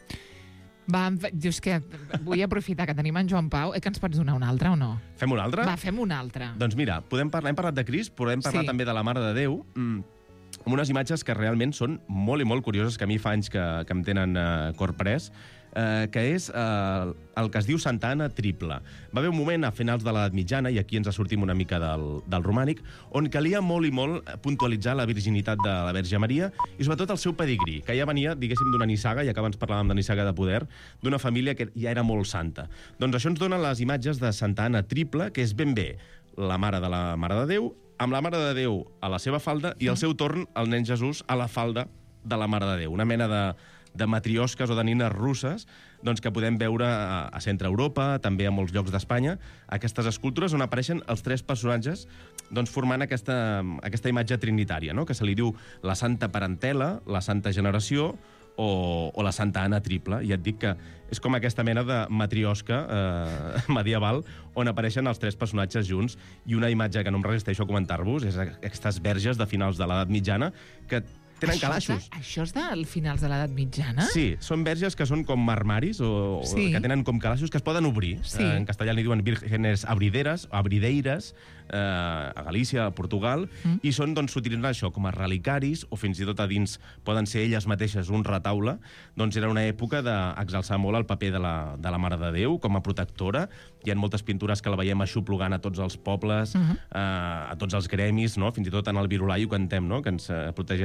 Mm. Va, jo és que vull aprofitar que tenim en Joan Pau. Eh, que ens pots donar una altra o no? Fem una altra? Va, fem una altra. Doncs mira, podem parlar, hem parlat de Crist, podem parlar Sí. també de la Mare de Déu, mm, amb unes imatges que realment són molt i molt curioses, que a mi fa anys que, que em tenen eh, corprès, eh, que és eh, el que es diu Santa Anna triple. Va haver un moment a finals de l'edat mitjana, i aquí ens sortim una mica del, del romànic, on calia molt i molt puntualitzar la virginitat de la Verge Maria i sobretot el seu pedigrí, que ja venia, diguéssim, d'una nissaga, ja que abans parlàvem de nissaga de poder, d'una família que ja era molt santa. Doncs això ens dona les imatges de Santa Anna triple, que és ben bé la mare de la Mare de Déu, amb la Mare de Déu a la seva falda i al seu torn el nen Jesús a la falda de la Mare de Déu. Una mena de, de matriosques o de nines russes doncs, que podem veure a, a Centre Europa, també a molts llocs d'Espanya, aquestes escultures on apareixen els tres personatges doncs, formant aquesta, aquesta imatge trinitària, no? Que se li diu la Santa Parentela, la Santa Generació o, o la Santa Anna triple. I et dic que és com aquesta mena de matriosca eh, medieval on apareixen els tres personatges junts, i una imatge que no em resisteixo a comentar-vos és aquestes verges de finals de l'edat mitjana que tenen això calaixos. És de, això és del finals de l'edat mitjana? Sí, són verges que són com marmaris o, Sí. o que tenen com calaixos que es poden obrir. Sí. Eh, en castellà li diuen vírgenes abrideres, abrideires, eh, a Galícia, a Portugal, Mm. i són, doncs, s'utilitzen això com a relicaris, o fins i tot a dins poden ser elles mateixes un retaule. Doncs era una època d'exalçar molt el paper de la, de la Mare de Déu com a protectora. Hi ha moltes pintures que la veiem aixoplugant a tots els pobles, Mhm. eh, a tots els gremis, no? Fins i tot en el Virolai ho cantem, no? Que ens eh, protegeixi de sota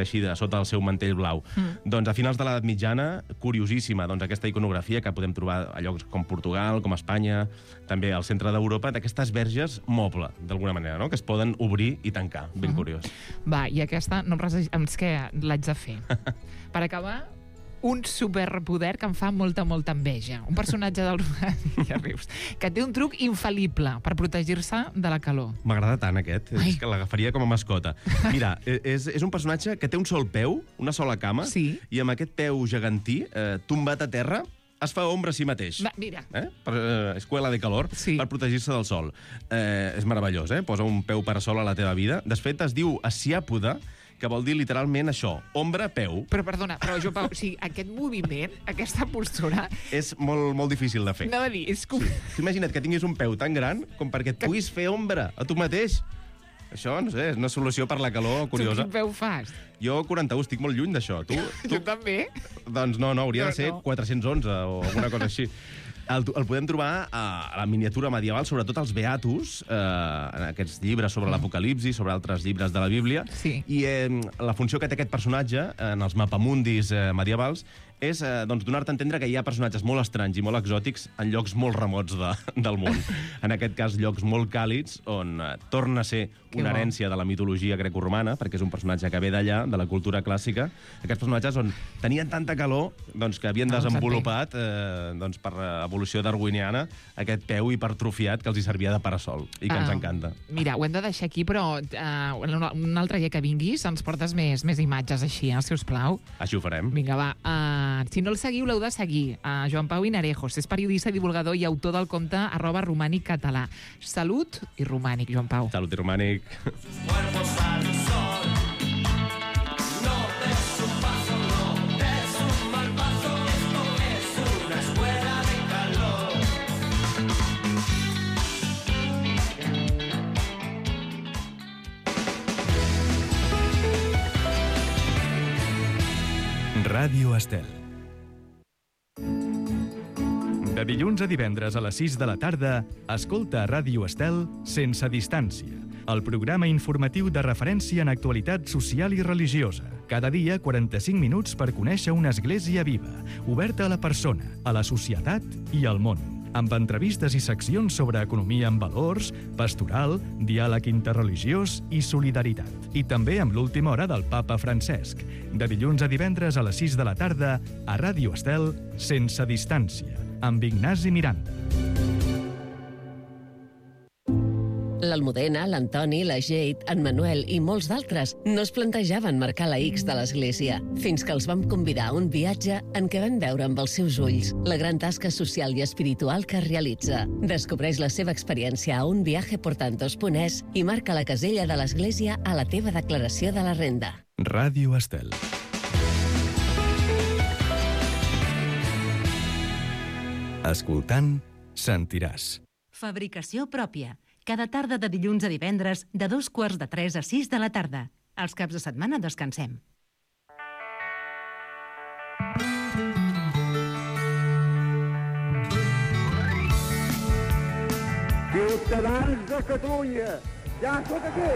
sota el seu mantell blau. Mm. Doncs a finals de l'edat mitjana, curiosíssima, doncs aquesta iconografia que podem trobar a llocs com Portugal, com Espanya, també al centre d'Europa, d'aquestes verges moble, d'alguna manera, no? Que es poden obrir i tancar. Ben uh-huh. curiós. Va, i aquesta no em resist... És que l'haig de fer. Per acabar, un superpoder que em fa molta, molta enveja. Un personatge del ja rius, que té un truc infal·lible per protegir-se de la calor. M'agrada tant aquest, Ai. és que l'agafaria com a mascota. Mira, és, és un personatge que té un sol peu, una sola cama, sí. i amb aquest peu gegantí, eh, tombat a terra, es fa ombra a si mateix. Va, mira. Eh? Per, eh, escuela de calor, sí. per protegir-se del sol. Eh, és meravellós, eh? Posa un peu parasol a la teva vida. De fet, es diu asiàpoda, que vol dir literalment això, ombra, peu. Però perdona, però jo, Pau, o sigui, aquest moviment, aquesta postura... És molt, molt difícil de fer. Anava a dir, és com... Sí. Imagina't que tinguis un peu tan gran com perquè et que... puguis fer ombra a tu mateix. Això, no sé, és una solució per la calor curiosa. Tu quin peu fas? Jo, quaranta-u, estic molt lluny d'això. Tu, tu... Jo també. Doncs no, no, hauria no, de ser no. quatre-cents onze o alguna cosa així. El, el podem trobar a, a la miniatura medieval, sobretot als Beatus, eh, en aquests llibres sobre l'Apocalipsi, sobre altres llibres de la Bíblia. Sí. I eh, la funció que té aquest personatge en els mapamundis eh, medievals és eh, doncs, donar-te a entendre que hi ha personatges molt estranys i molt exòtics en llocs molt remots de, del món. En aquest cas, llocs molt càlids, on eh, torna a ser que una bo. herència de la mitologia grecoromana, perquè és un personatge que ve d'allà, de la cultura clàssica. Aquests personatges on tenien tanta calor doncs, que havien no, desenvolupat, eh, doncs, per evolució darwiniana, aquest peu hipertrofiat que els hi servia de parasol i que uh, ens encanta. Mira, ho hem de deixar aquí, però uh, un altre dia que vinguis ens portes més, més imatges així, eh, si us plau. Així ho farem. Vinga, va. Uh, si no el seguiu, l'heu de seguir. Uh, Joan Pau Hinarejos és periodista, divulgador i autor del compte arroba romànic català. Salut i romànic, Joan Pau. Salut i romànic. Ràdio Estel. De dilluns a divendres a les sis de la tarda, escolta a Ràdio Estel Sense Distància, el programa informatiu de referència en actualitat social i religiosa. Cada dia, quaranta-cinc minuts per conèixer una església viva, oberta a la persona, a la societat i al món. Amb entrevistes i seccions sobre economia amb valors, pastoral, diàleg interreligiós i solidaritat. I també amb l'última hora del papa Francesc. De dilluns a divendres a les sis de la tarda, a Ràdio Estel, Sense Distància, amb Ignasi Miranda. L'Almudena, l'Antoni, la Jade, en Manuel i molts d'altres no es plantejaven marcar la X de l'Església, fins que els vam convidar a un viatge en què van veure amb els seus ulls la gran tasca social i espiritual que realitza. Descobreix la seva experiència a un viaje por tantos punt es i marca la casella de l'Església a la teva declaració de la renda. Ràdio Estel. Escoltant, sentiràs. Fabricació pròpia. Cada tarda de dilluns a divendres, de dos quarts de tres a sis de la tarda. Els caps de setmana descansem. Ciutadans de Catalunya, ja sóc aquí!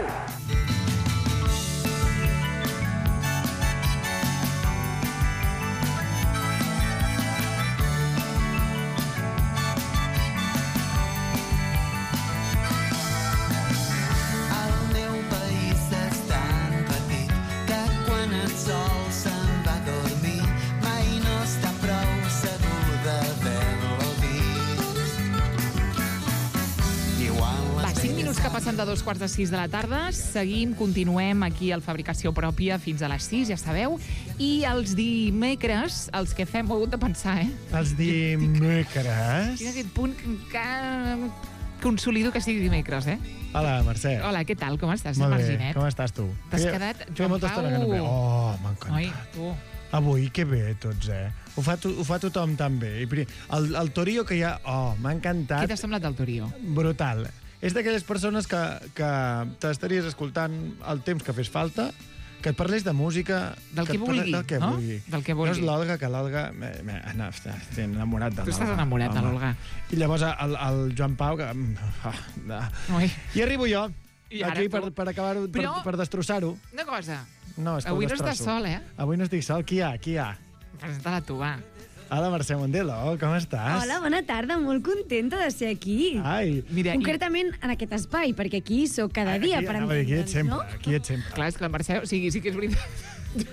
Que passen de dos quarts de sis de la tarda. Seguim, continuem aquí al Fabricació Pròpia fins a les sis, ja sabeu. I els dimecres, els que fem, ho he hagut de pensar, eh? Els dimecres? Quin aquest punt que encara consolido que sigui dimecres, eh? Hola, Mercè. Hola, què tal? Com estàs, Molt bé, Marginet? com estàs tu? T'has quedat, Joan Pau? Que no oh, m'ha encantat. Oi, tu. Avui, que bé, tots, eh? Ho fa, to ho fa tothom tan bé. El, el Torio que hi ha... Oh, m'ha encantat. Què t'ha semblat el Torio? Brutal. És d'aquelles persones que, que t'estaries escoltant el temps que fes falta, que et parlés de música... Del que, que vulgui, del que no? vulgui. Del que vulgui. No és l'Olga, que l'Olga... Estic enamorat de l'Olga. Tu estàs enamorat de l'Olga. I llavors el, el Joan Pau, que... Oh, I arribo jo, I aquí per, per acabar-ho, per, per destrossar-ho. Una cosa, No, és que Avui ho no estàs destrosso. sol, eh? Avui no estic sol. Qui hi ha? Qui hi ha? Presenta-la tu, va. Hola, Mercè Mondelo, com estàs? Hola, bona tarda, molt contenta de ser aquí. Ai. Mira, Concretament en aquest espai, perquè aquí sóc cada dia, Aquí, per anava a dir, aquí ets entendre'ns, sempre, no? aquí ets sempre. Clar, és que la Mercè, o sigui, sí que és veritat.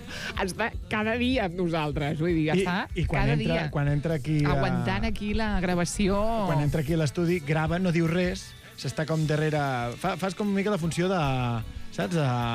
Està cada dia amb nosaltres, vull dir, I, està i quan, cada entra, dia. quan entra aquí... a- Aguantant aquí la gravació. Quan entra aquí a l'estudi, grava, no diu res, s'està com darrere... Fa, fas com una mica la funció de... Saps?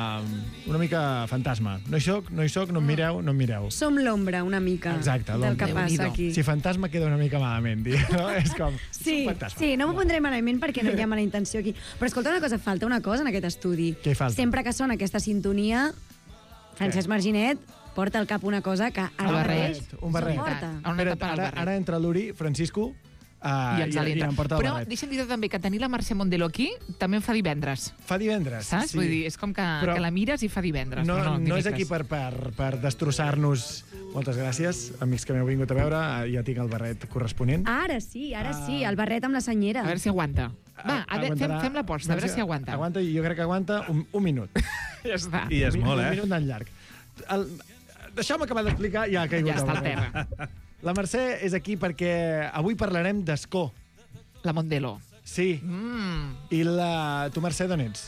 Uh, una mica fantasma. No hi soc, no hi soc, no em mireu, no em mireu. Som l'ombra, una mica, Exacte, del que l'ombra. passa aquí. Si fantasma queda una mica malament, dir, no? És com... Sí, un fantasma. sí, no m'ho prendré malament perquè no hi ha mala intenció aquí. Però escolta una cosa, falta una cosa en aquest estudi. Què falta? Sempre que sona aquesta sintonia, Francesc Marginet porta al cap una cosa que ara El mateix barret. Un barret. no porta. On Espera't, tapa el ara, barret. ara entra l'Uri, Francisco, uh, I ens i, i l'entra. em porta el Però barret. deixa'm dir també que tenir la Mercè Mondelo aquí també em fa divendres. Fa divendres. Saps? Sí. Vull dir, és com que, Però que la mires i fa divendres. No, però no, no és dimecres. aquí per, per, per destrossar-nos. Moltes gràcies, amics que m'heu vingut a veure. Ja tinc el barret corresponent. Ara sí, ara sí, el barret amb la senyera. A veure si aguanta. Va, a veure, fem, Aguantarà- fem l'aposta, a veure si aguanta. Aguanta, jo crec que aguanta un, un minut. Ja està. I és un, molt, un eh? minut d'en llarg. El, deixeu-me acabar d'explicar, ja ha caigut Ja està el al barret. terra. La Mercè és aquí perquè avui parlarem d'escó. La Mondelo. Sí. Mm. I la... Tu, Mercè, d'on ets?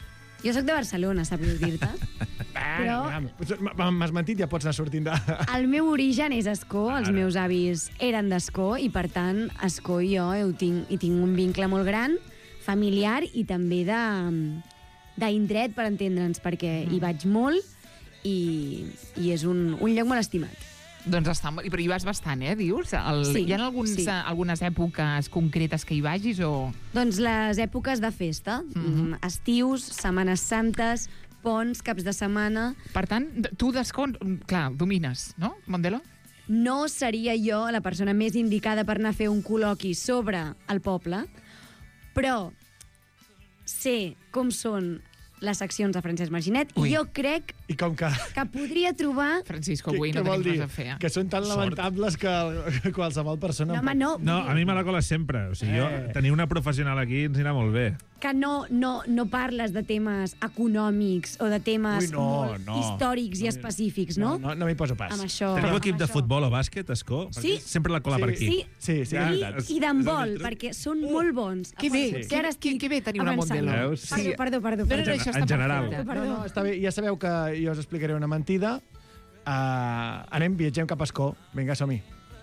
Jo sóc de Barcelona, sap greu dir-te. Però M- M'has mentit, ja pots anar sortint de... el meu origen és Ascó, els meus avis eren d'Ascó i, per tant, Ascó i jo ho tinc, hi tinc un vincle molt gran, familiar i també de d'indret, per entendre'ns, perquè hi vaig molt i, i és un, un lloc molt estimat. Doncs està molt... Però hi vas bastant, eh, dius? El... Sí, Hi ha alguns, sí. eh, algunes èpoques concretes que hi vagis o... Doncs les èpoques de festa, mm estius, setmanes santes, ponts, caps de setmana... Per tant, tu d'escó, clar, domines, no, Mondelo? No seria jo la persona més indicada per anar a fer un col·loqui sobre el poble, però sé com són les seccions de Francesc Marginet Ui. i jo crec I com que... que podria trobar... Francisco, Què, avui què no vol tenim dir? res a fer. Eh? Que són tan Sort. lamentables que el- qualsevol persona... No, home, no. No, a mi me la cola sempre. O sigui, Eh. jo, tenir una professional aquí ens anirà molt bé. Que no, no, no parles de temes econòmics o de temes Ui, no, molt no. històrics i específics, no? No, no, no m'hi poso pas. Amb això... Teniu amb equip de això. futbol o bàsquet, Escó? Sí. Perquè sempre la cola per aquí. Sí, Sí, sí, Ja, I, veritat. i d'handbol, perquè són molt bons. Que bé, Sí. que, ara que, estic que bé tenir una avançant. Mondelo. Veus? Perdó, perdó, perdó. No, no, no, perdó. això En està general. perfecte. No, no, està bé. Ja sabeu que jo us explicaré una mentida. Uh, anem, viatgem cap a Escó. Vinga, som-hi.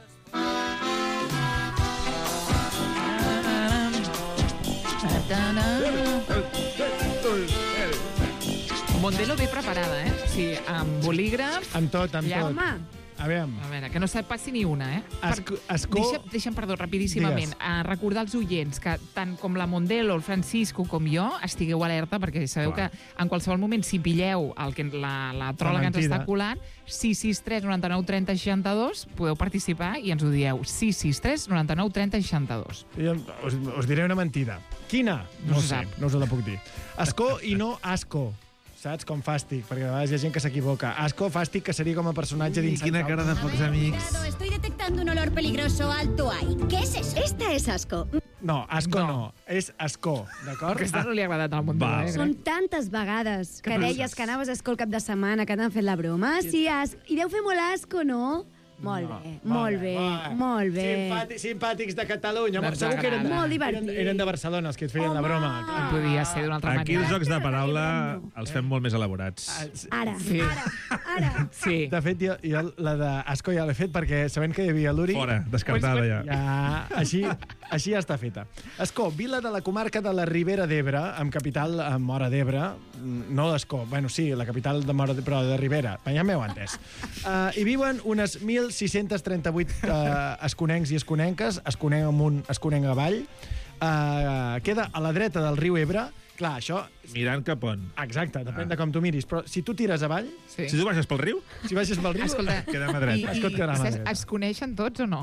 Mondelo bé preparada, eh? O sigui, amb bolígraf... Amb tot, amb Ja, tot. Home, A veure, A veure, que no se'n passi ni una, eh? Esco, escó... Deixa, deixa'm, perdó, rapidíssimament, Digues. a recordar als oients que tant com la Mondelo, el Francisco com jo, estigueu alerta, perquè sabeu Clar. que en qualsevol moment, si pilleu el que, la, la trola que ens mentida. està colant, sis sis tres noranta-nou trenta seixanta-dos, podeu participar i ens ho dieu. sis sis tres noranta-nou trenta seixanta-dos. Jo us, us diré una mentida. Quina? No No, ho se sé, sap. no us la puc dir. Escó i no asco. Saps? Com fàstic, perquè a vegades hi ha gent que s'equivoca. Asco, fàstic, que seria com a personatge I dins... quina cara de pocs amics. Estoy detectando un olor peligroso alto ahí. ¿Qué es eso? Esta es asco. No, asco no. No. És escó, d'acord? Aquesta no li ha agradat al Mondelo, Val. eh? són tantes vegades que penses? deies que anaves a Escó el cap de setmana, que t'han fet la broma. Sí, as... i deu fer molt asco, no? Molt bé, molt bé, molt bé. Simpàtics, simpàtics de Catalunya. Ens Segur que eren, agrada. Molt eren, divertit. eren de Barcelona, els que et feien la broma. No podia ser d'una altra Aquí els manera. jocs de paraula els fem molt més elaborats. Ara, Sí. ara, ara. Sí. De fet, jo, jo la d'Asco ja l'he fet perquè sabent que hi havia l'Uri... Fora, descartada ja. Ja, així, així ja està feta. Escó, vila de la comarca de la Ribera d'Ebre, amb capital a Móra d'Ebre. No l'Escó, bueno, sí, la capital de Móra d'Ebre, però de Ribera. Ja m'heu entès. Uh, hi viuen unes mil sis-cents trenta-vuit uh, esconencs i esconenques, esconenc amunt, esconenc avall. Uh, queda a la dreta del riu Ebre. Clar, això... Mirant cap on. Exacte, depèn de com tu miris. Però si tu tires avall, Sí. Si tu baixes pel riu, si baixes pel riu... Escolta, quedem a dret. i, Escolta, i, quedarà a saps, dreta. es coneixen tots o no?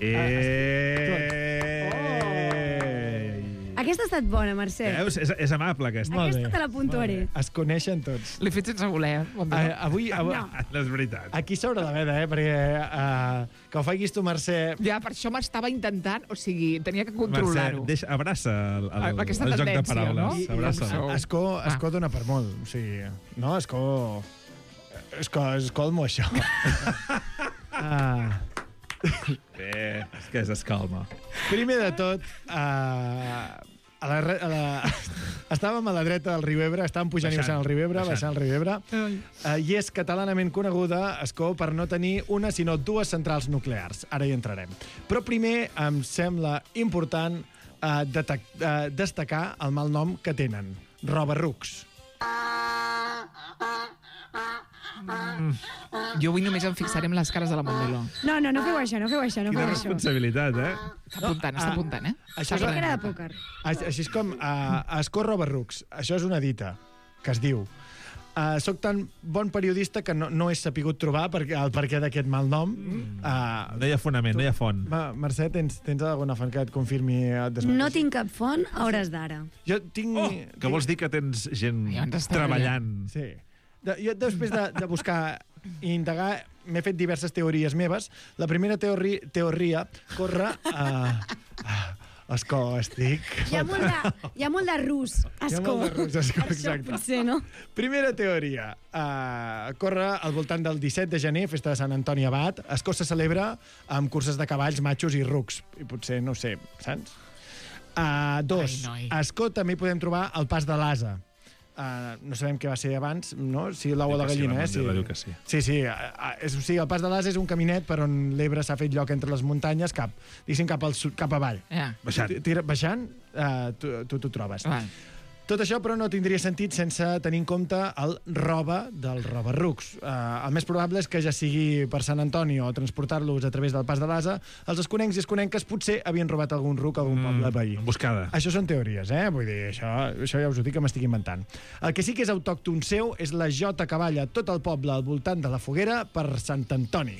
Eh... Aquesta ha estat bona, Mercè. Veus? És, és amable, aquesta. Molt Aquesta bé, te la puntuaré. molt bé. Es coneixen tots. L'he fet sense voler, eh? Uh, Mondelo. avui, avui No. No és veritat. aquí s'haurà de veure, eh? Perquè uh, que ho facis tu, Mercè... Ja, per això m'estava intentant, o sigui, tenia que Mercè, controlar-ho. deixa, abraça el, el, el, Aquesta el joc de tendència, paraules. no? I, i Abraça. Sou. Escó, Va. Escó dona per molt. O sigui, no? Escó... És, co és colmo, això. ah. Bé, és que és escalma. Primer de tot, uh, a la, a la... estàvem a la dreta del riu Ebre, estàvem pujant baixant, i baixant el riu Ebre, baixant, baixant el riu Ebre, uh, i és catalanament coneguda, Escó, per no tenir una, sinó dues centrals nuclears. Ara hi entrarem. Però primer em sembla important uh, uh, destacar el mal nom que tenen, Robarrucs. Mm. Jo avui només em fixaré en les cares de la Montmeló. No, no, no feu això, no feu això, no Quina feu això. responsabilitat, eh? Està apuntant, no, està apuntant, eh? Això és una cara de pòquer. Així és com uh, Escó Robarrucs. Això és una dita que es diu. Uh, soc tan bon periodista que no, no he sapigut trobar per, el perquè d'aquest mal nom. Mm. Uh, no hi ha fonament, tu, no hi ha font. Va, Mercè, tens, tens alguna font que et confirmi? Et no tinc cap font a hores d'ara. Jo tinc... Oh, que vols dir que tens gent treballant. Sí. De, jo, després de, de buscar i indagar, m'he fet diverses teories meves. La primera teoria, teoria corre a... Uh, Escó, estic... Hi ha molt de, hi ha molt de rus, Escó. Hi ha molt de rus, Escó, exacte. Potser, no? Primera teoria. Uh, corre al voltant del disset de gener, festa de Sant Antoni Abat. Escó se celebra amb curses de cavalls, matxos i rucs. I potser, no sé, saps? Uh, dos. Ai, Escó també podem trobar el pas de l'Asa. Uh, no sabem què va ser abans, no? Si l'ou o la gallina, eh? Sí, que sí. Sí, sí. Uh, és, o sigui, el pas de l'Asa és un caminet per on l'Ebre s'ha fet lloc entre les muntanyes cap, diguéssim, cap, al sud, cap avall. Yeah. Baixant. Tira, baixant, uh, tu t'ho trobes. Right. Tot això, però, no tindria sentit sense tenir en compte el roba del Robarrucs. Uh, el més probable és que ja sigui per Sant Antoni o transportar-los a través del pas de l'Asa, els esconencs i esconenques potser havien robat algun ruc a algun mm, poble veí. Emboscada. Això són teories, eh? Vull dir, això, això ja us ho dic que m'estic inventant. El que sí que és autòcton seu és la jota que balla tot el poble al voltant de la foguera per Sant Antoni.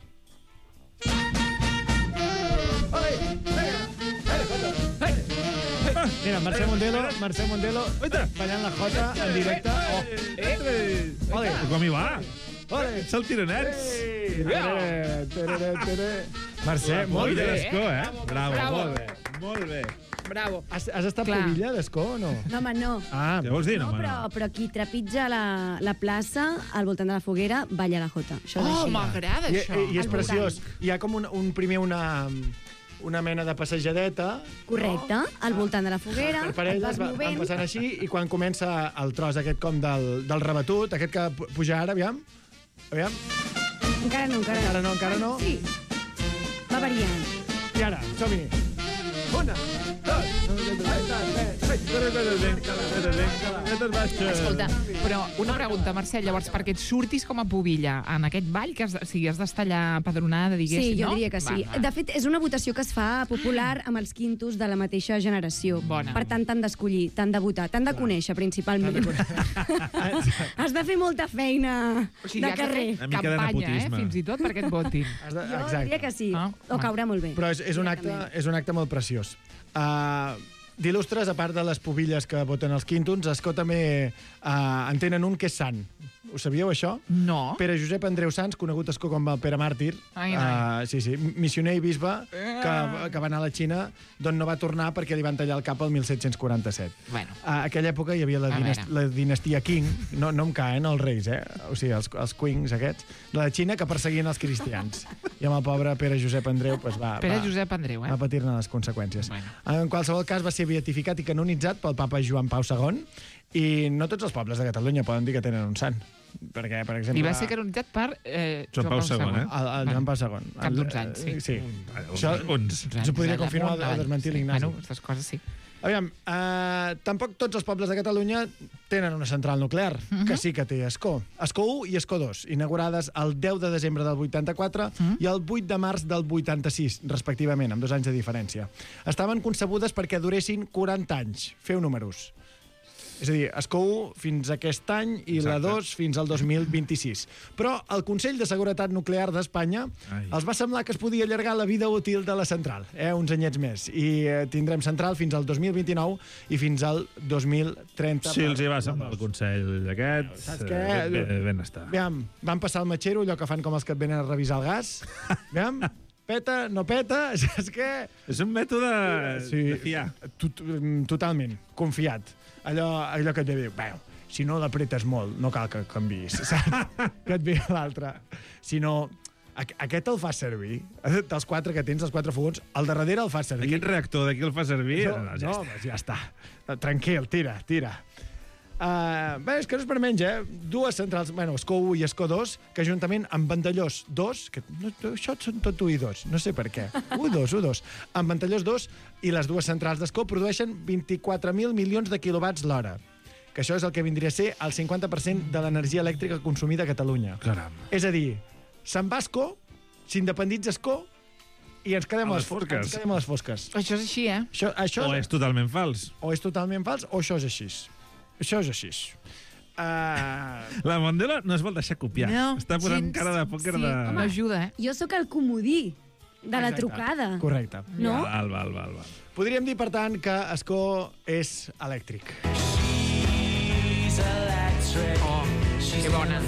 Mira, Mercè Mondelo, Mercè Mondelo, ballant la jota en directe. Oh. Eh? Ole. Com hi va? Ole. Ets el tironets. Mercè, molt bé. Escó, eh? Bravo, molt bé. Molt bé. Bravo. Has, has estat pobilla d'Escó o no? No, home, no. Ah, què vols dir? No, No, però, però qui trepitja la, la plaça al voltant de la foguera balla la jota. Això és Oh, així. m'agrada I, això. i, i és preciós. Hi ha com un, un primer una, una mena de passejadeta. Correcte, al voltant de la foguera. Per parelles va, van passant així i quan comença el tros aquest com del, del rebatut, aquest que pu- puja ara, aviam. Aviam. Encara no, encara, Encara no, encara no. Sí. Va variant. I ara, som-hi. Una, dos, Escolta, però una pregunta, Mercè, llavors, perquè et surtis com a pubilla en aquest ball, que has, de, o sigui, has d'estar allà padronada, diguéssim, Sí, jo no? diria que sí. Va, va. De fet, és una votació que es fa popular amb els quintos de la mateixa generació. Bona. Per tant, t'han d'escollir, t'han de votar, t'han de conèixer, principalment. Has de fer molta feina O sigui, de has de carrer. fer Una mica de campanya, eh, nepotisme. fins i tot, perquè et votin. Has de- Jo exacte. diria que sí. Ah, O caurà molt bé. Però és, és, un acte, és un acte molt preciós. Uh, D'il·lustres, a part de les pubilles que voten els quintons, Escó també uh, en tenen un que és sant. Ho sabíeu, això? No. Pere Josep Andreu Sans, conegut Escó com el Pere Màrtir. Ai, ai. Uh, sí, sí, missioner i bisbe que, que va anar a la Xina, d'on no va tornar perquè li van tallar el cap el disset quaranta-set. Bueno. A aquella època hi havia la, A dinast veure. la dinastia Qing, no, no em caen els reis, eh? O sigui, els, els Qings aquests, de la Xina, que perseguien els cristians. I amb el pobre Pere Josep Andreu pues, va, Pere va, Josep Andreu, eh? va patir-ne les conseqüències. Bueno. En qualsevol cas, va ser beatificat i canonitzat pel papa Joan Pau segon, i no tots els pobles de Catalunya poden dir que tenen un sant. Perquè, per exemple... I va ser canonitzat per eh, Joan Pau segon, eh? El, el Joan Pau segon. Cap d'uns anys, sí. Sí. Uns. Això Uns. ens ho podria confirmar o desmentir l'Ignasi. Bueno, aquestes coses sí. Aviam, uh, tampoc tots els pobles de Catalunya tenen una central nuclear, uh -huh. que sí que té Escó. Escó u i Escó dos, inaugurades el deu de desembre del vuitanta-quatre uh -huh. i el vuit de març del vuitanta-sis, respectivament, amb dos anys de diferència. Estaven concebudes perquè duressin quaranta anys. Feu números. És a dir, Escó u fins aquest any i Exacte. La dos fins al dos mil vint-i-sis. Però el Consell de Seguretat Nuclear d'Espanya els va semblar que es podia allargar la vida útil de la central, eh, uns anyets més. I eh, tindrem central fins al dos mil vint-i-nou i fins al dos mil trenta. Si els hi va semblar el Consell aquest, Saps eh, què? ben, ben, ben està. Aviam, van passar el matxero, allò que fan com els que et venen a revisar el gas. Aviam, peta, no peta, saps què? És un mètode Sí, de fiar. tot, totalment, confiat. Allò, allò que et ve dir, bueno, si no l'apretes molt, no cal que canviïs, saps? Que et ve l'altre. Sinó... Aquest el fa servir, dels quatre que tens, els quatre fogons, el de darrere el fa servir. Aquest reactor d'aquí el fa servir? No, No, no, ja no està. ja està. Tranquil, tira, tira. Uh, bé, és que no és per menys, eh? Dues centrals, bueno, Escó u i Escó dos, que juntament amb Vandellós dos, que no, això són tot u i dos, no sé per què. u dos, u dos. Amb Vandellós dos i les dues centrals d'Escó produeixen vint-i-quatre mil milions de quilowatts l'hora, que això és el que vindria a ser el cinquanta per cent de l'energia elèctrica consumida a Catalunya. Caram. És a dir, se'n va Escó, s'independitza Escó i ens quedem a, A les les fosques. Ens quedem a les fosques. Això és així, eh? Això, això O és totalment fals. o és totalment fals o això és així. Això és així. Uh... La Mandela no es vol deixar copiar. No, Està posant gens. cara de pòquer Sí, de... home, ajuda, eh? Jo sóc el comodí de la Exacte. trucada. Correcte. No? Val, val, val, val. Podríem dir, per tant, que Escó és elèctric. Oh, que bona.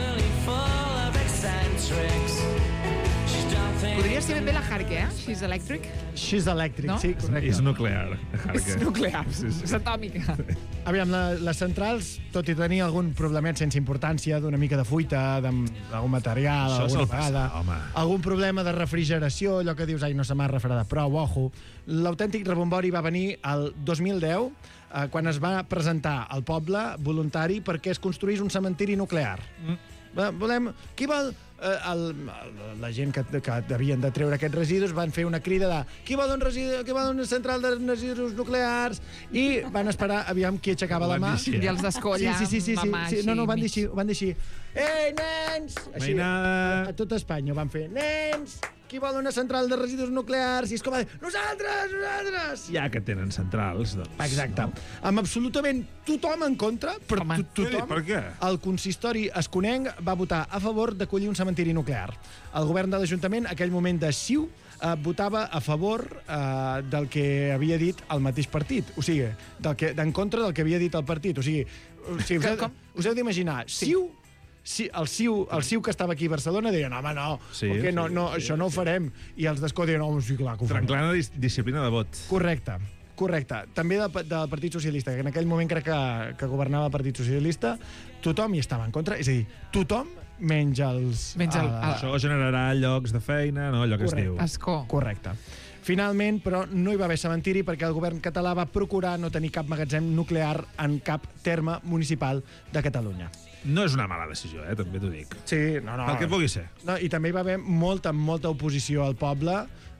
Podria ser ben bé la Harke, eh? She's Electric. She's electric, No? sí, correcte. És nuclear. És nuclear, Sí, sí. és atòmica. Aviam, la, les centrals, tot i tenir algun problemet sense importància, d'una mica de fuita, d'am- d'algun material, Això alguna sol passar, vegada, home. algun problema de refrigeració, allò que dius, ai, no se m'ha refredat prou, ojo. L'autèntic rebombori va venir el dos mil deu, eh, quan es va presentar al poble voluntari perquè es construís un cementiri nuclear. Mm. Volem... Qui vol... Eh, el, la gent que, que devien de treure aquests residus van fer una crida de qui vol un, residu, qui vol una central de residus nuclears i van esperar, aviam, qui aixecava la mà. I els d'Escó allà, Sí, sí, sí, sí, amb sí, mà sí. així No, no, ho van dir mig. així, ho van dir així. Ei, nens! Així, Mainada. a, a tot Espanya ho van fer. Nens! Qui vol una central de residus nuclears? I és com va dir, nosaltres, nosaltres! Ja que tenen centrals, doncs... Exacte. Amb absolutament tothom en contra, però Home. to tothom... Per què? El consistori esconenc va votar a favor d'acollir un cementiri nuclear. El govern de l'Ajuntament, aquell moment de Ciu, eh, votava a favor eh, del que havia dit el mateix partit. O sigui, del que, en contra del que havia dit el partit. O sigui, o sigui us, heu, Com? us heu d'imaginar, sí. Ciu... Sí, el Ciu, el Ciu que estava aquí a Barcelona deien, home, no, Sí, perquè no, sí, no, sí, això no ho farem. I els d'Escó deien, no, sí, clar que ho farem. Trenclant dis disciplina de vot. Correcte, correcte. També del, del Partit Socialista, que en aquell moment crec que, que governava el Partit Socialista, tothom hi estava en contra, és a dir, tothom menys els... Menys el- eh, Això generarà llocs de feina, no? Allò que Correcte. es diu. Escó. Correcte. Finalment, però, no hi va haver cementiri perquè el govern català va procurar no tenir cap magatzem nuclear en cap terme municipal de Catalunya. No és una mala decisió, eh? També t'ho dic. Sí, no, no. El que pugui ser. No, I també hi va haver molta, molta oposició al poble,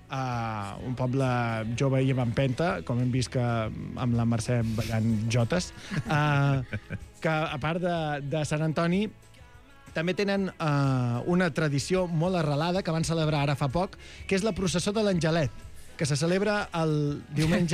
uh, un poble jove i amb empenta, com hem vist que amb la Mercè ballant jotes, uh, que a part de, de Sant Antoni també tenen uh, una tradició molt arrelada que van celebrar ara fa poc, que és la processó de l'Angelet, que se celebra el diumenge...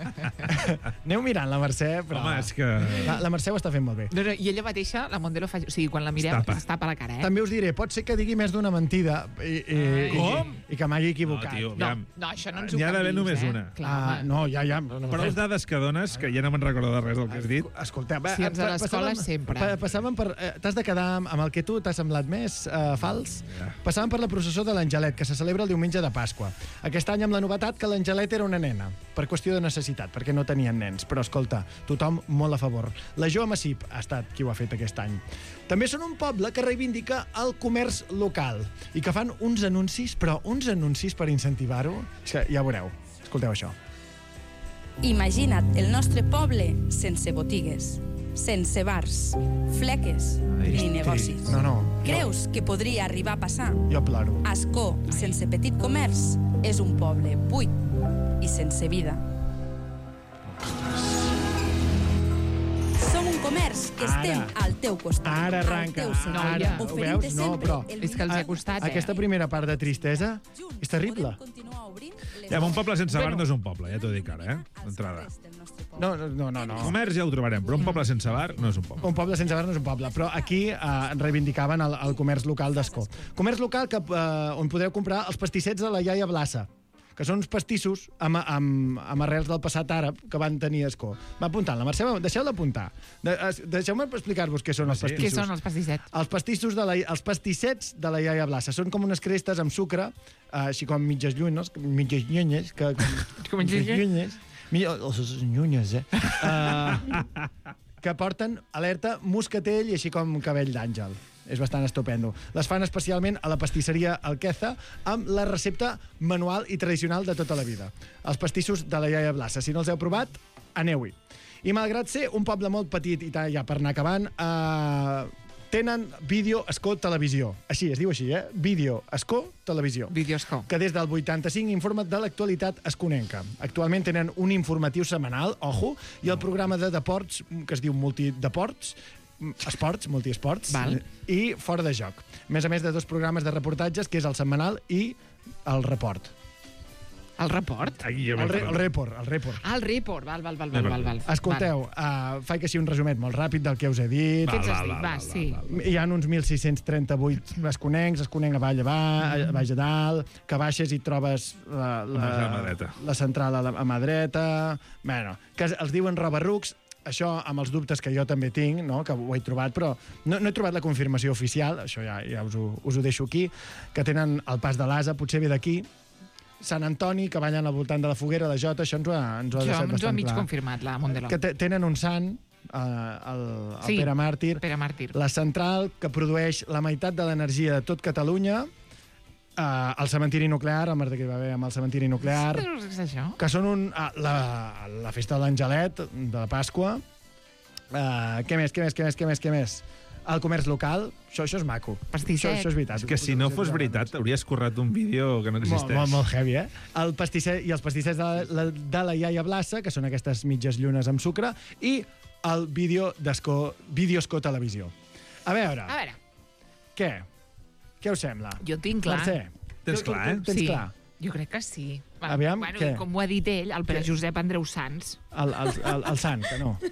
Aneu mirant la Mercè, però... Home, és que... La, la Mercè ho està fent molt bé. No, no, I ella mateixa, la Mondelo, fa... O sigui, quan la mirem, Es tapa. es tapa la cara, eh? També us diré, pot ser que digui més d'una mentida i, i, i, Com? i que m'hagi equivocat. No, tio, No, aviam. no, això no ens ho N'hi ha d'haver canviïs, només eh? una. Clar, Ah, home. no, ja, ja. No, Però les dades que dones, que ja no me'n recordo de res del que has dit... Escolta, va, Sí, ens a pa- l'escola passàvem- sempre. pa- Passàvem per... Eh, T'has de quedar amb, amb el que tu t'ha semblat més eh, fals. Ja. Passàvem per la processó de l'Angelet, que se celebra el diumenge de Pasqua. Aquest any amb la novetat que l'Angelet era una nena, per qüestió de necessitat, perquè no tenien nens. Però, escolta, tothom molt a favor. La Jo Massip ha estat qui ho ha fet aquest any. També són un poble que reivindica el comerç local i que fan uns anuncis, però uns anuncis per incentivar-ho. És que ja veureu. Escolteu això. Imagina't el nostre poble sense botigues, sense bars, fleques ni negocis. No, no. Creus que podria arribar a passar? Jo ploro. Ascó, sense petit comerç, és un poble buit i sense vida. Som un comerç que Ara. estem al teu costat. Ara arranca. Al teu servei, Ara, ho oferint-te veus? No, sempre però... el És que els millor. ha costat, eh? Aquesta primera part de tristesa és terrible. Podem continuar obrint les Ja, un poble sense bar Bueno. no és un poble, ja t'ho dic ara, eh? D'entrada. del nostre poble. No, no, no, no. no. Comerç ja ho trobarem, però un poble sense bar no és un poble. Un poble sense bar no és un poble, però aquí eh, reivindicaven el, el comerç local d'Escó. Comerç local que, eh, on podreu comprar els pastissets de la iaia Blassa, que són uns pastissos amb, amb, amb arrels del passat àrab que van tenir Escó. Va apuntant, la Mercè, va- deixeu d'apuntar. De, es- deixeu-me explicar-vos què són els Sí. pastissos. Què són els pastissets? Els pastissos de la, els pastissets de la iaia Blassa són com unes crestes amb sucre, eh, així com mitges llunes, mitges llunyes, que, Com mitges llunyes? llunyes. Mi- Els llunyes, eh? Uh, que porten alerta moscatell i així com cabell d'àngel. És bastant estupendo. Les fan especialment a la pastisseria Alqueza amb la recepta manual i tradicional de tota la vida. Els pastissos de la iaia Blassa. Si no els heu provat, aneu-hi. I malgrat ser un poble molt petit i ja per anar acabant, eh, tenen Vídeo Escó Televisió. Així, es diu així, eh? Vídeo Escó Televisió. Vídeo Escó. Que des del vuitanta-cinc informa de l'actualitat esconenca. Actualment tenen un informatiu setmanal, ojo, i el programa de deports, que es diu Multideports, esports, multiesports, Val. i fora de joc. A més a més de dos programes de reportatges, que és el setmanal i el report. El report? Ai, ja El, re, m'he el report, el report. Ah, el report, val, val, val, val, val, val. Escolteu, uh, faig així un resumet molt ràpid del que us he dit. Què ens has dit? Va, sí. Hi ha uns mil sis-cents trenta-vuit esconencs, esconenc a Vall a, ba, a baix a dalt, que baixes i trobes la, la, A mà dreta. la central a, la, a mà dreta. Bueno, que els diuen robarrucs, això amb els dubtes que jo també tinc, no? Que ho he trobat, però no, no he trobat la confirmació oficial, això ja, ja us, ho, us ho deixo aquí, que tenen el pas de l'Asa, potser ve d'aquí, Sant Antoni, que ballen al voltant de la foguera, la Jota, això ens ho ha, ens ho ha Això deixat ens ho ha bastant mig clar. confirmat, la Mondeló. Que te- tenen un sant, eh, el, el Sí, Pere Màrtir, Pere Màrtir. la central que produeix la meitat de l'energia de tot Catalunya, eh, el cementiri nuclear, el merda que hi va haver amb el cementiri nuclear, Però és això? que són un, ah, la, la festa de l'Angelet, de la Pasqua. Uh, què més, què més, què més, què més, què més? El comerç local, això, això és maco. Això, això és veritat. És que si no fos veritat, hauries currat un vídeo que no existeix. Molt, molt, molt heavy, eh? El pastisser i els pastissers de la, de la iaia Blassa, que són aquestes mitges llunes amb sucre, i el vídeo d'Escó, Vídeo Escó Televisió. A veure, A veure, què? Què us sembla? jo tinc clar. Mercè, Tens tu- clar, tu- eh? Tens sí, clar? jo crec que sí. Aviam, bueno, què? i com ho ha dit ell, el Pere Josep Andreu Sans. El, el, el, el sant, que no.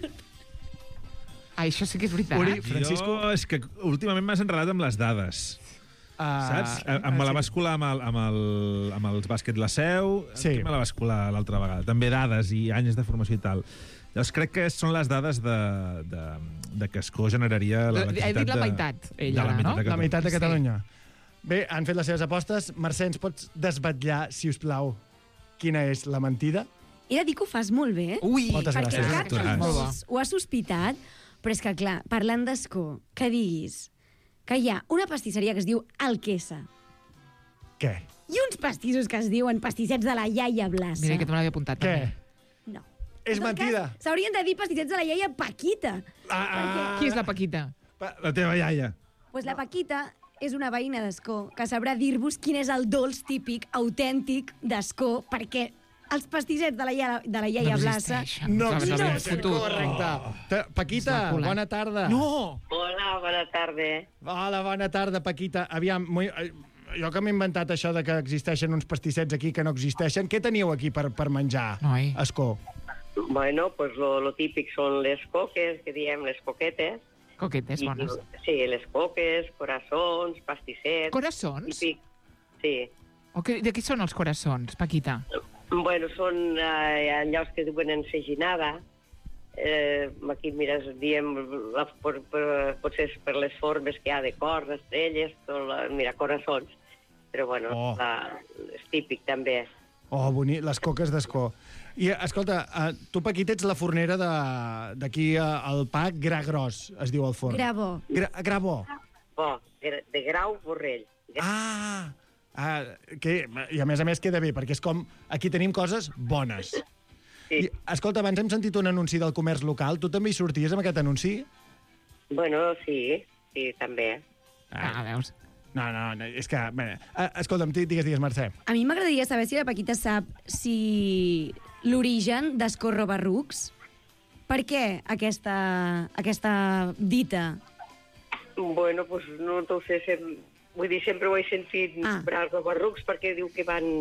Ah, això sí que és veritat. Uri, Francisco? Jo, és que últimament m'has enredat amb les dades. Uh, Saps? Em me la vas colar amb, el, amb, el, amb els bàsquet La Seu. Sí. Qui me la vas colar l'altra vegada? També dades i anys de formació i tal. Llavors crec que són les dades de, de, de que Escó generaria He l'electricitat dit la de- meitat, ell, de la ara, meitat no? de La Catalunya. meitat de Sí. Catalunya. Bé, han fet les seves apostes. Mercè, ens pots desvetllar, si us plau, quina és la mentida? He de dir que ho fas molt bé. Ui, Moltes Perquè gràcies. cap Clar. dels Molt dos ho ha sospitat, però és que, clar, parlant d'Escó, que diguis que hi ha una pastisseria que es diu Alquesa Què? i uns pastissos que es diuen pastissets de la iaia Blassa. Mira, que te me l'havia apuntat. Què? També. No. És En tot mentida. cas, s'haurien de dir pastissets de la iaia Paquita. Ah, ah, Qui és la Paquita? La teva iaia. Pues la Paquita és una veïna d'Escó que sabrà dir-vos quin és el dolç típic, autèntic d'Escó, perquè els pastissets de la iaia, de la iaia No Blassa... existeixen. No Sabes, existeix, l'havia fotut. correcte. Ta- Paquita, S'ha colat. bona tarda. No! Hola, bona tarda. Hola, bona tarda, Paquita. Aviam, muy- eh, jo que m'he inventat això de que existeixen uns pastissets aquí que no existeixen, què teniu aquí per, per menjar, Noi. Escó? Bueno, pues lo, lo típic són les coques, que diem les coquetes. Coquetes bones. Sí, les coques, coraçons, pastissets. Coraçons? Típic. Sí. O que, de qui són els coraçons, Paquita? Bueno, són eh, allò que diuen enseginada. Eh, aquí, mira, diem, la, per, per, potser és per les formes que hi ha de cors, estrelles, tot la, mira, coraçons. Però, bueno, Oh. la, és típic també. Oh, bonic, les coques d'Escó. I, escolta, eh, tu, Paquita, ets la fornera de- d'aquí eh, al pa Gra Gros, es diu el forn. Grabo. Gra, Grabó. Bo, de, de Grau Borrell. Ah, ah que, i a més a més queda bé, perquè és com... Aquí tenim coses bones. Sí. I, escolta, abans hem sentit un anunci del comerç local. Tu també hi sorties amb aquest anunci? Bueno, sí, sí, també. Ah, veus? No, no, no és que... Bé, eh, escolta'm, di- digues, digues, Mercè. A mi m'agradaria saber si la Paquita sap si l'origen d'Escó Robarrucs. Per què aquesta, aquesta dita? Bueno, pues no t'ho sé, sem... vull dir, sempre ho he sentit Ah. per als barrucs perquè diu que van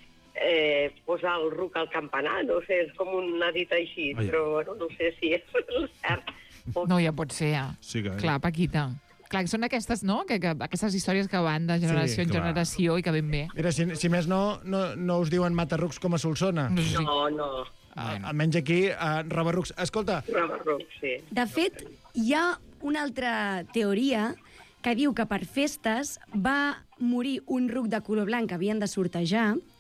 eh, posar el ruc al campanar, no sé, és com una dita així, Ai. però bueno, no sé si és cert. No, ja pot ser. Ja. Sí que... Clar, Paquita. Clar, que són aquestes, no? Que, que, aquestes històries que van de generació Sí, en clar. generació i que ben bé. Mira, si, si més no, no, no us diuen matarrucs com a Solsona. No sé si... No, no, Ah, almenys aquí, a Robarrucs. Escolta, barrucs, sí. De fet, hi ha una altra teoria que diu que per festes va morir un ruc de color blanc que havien de sortejar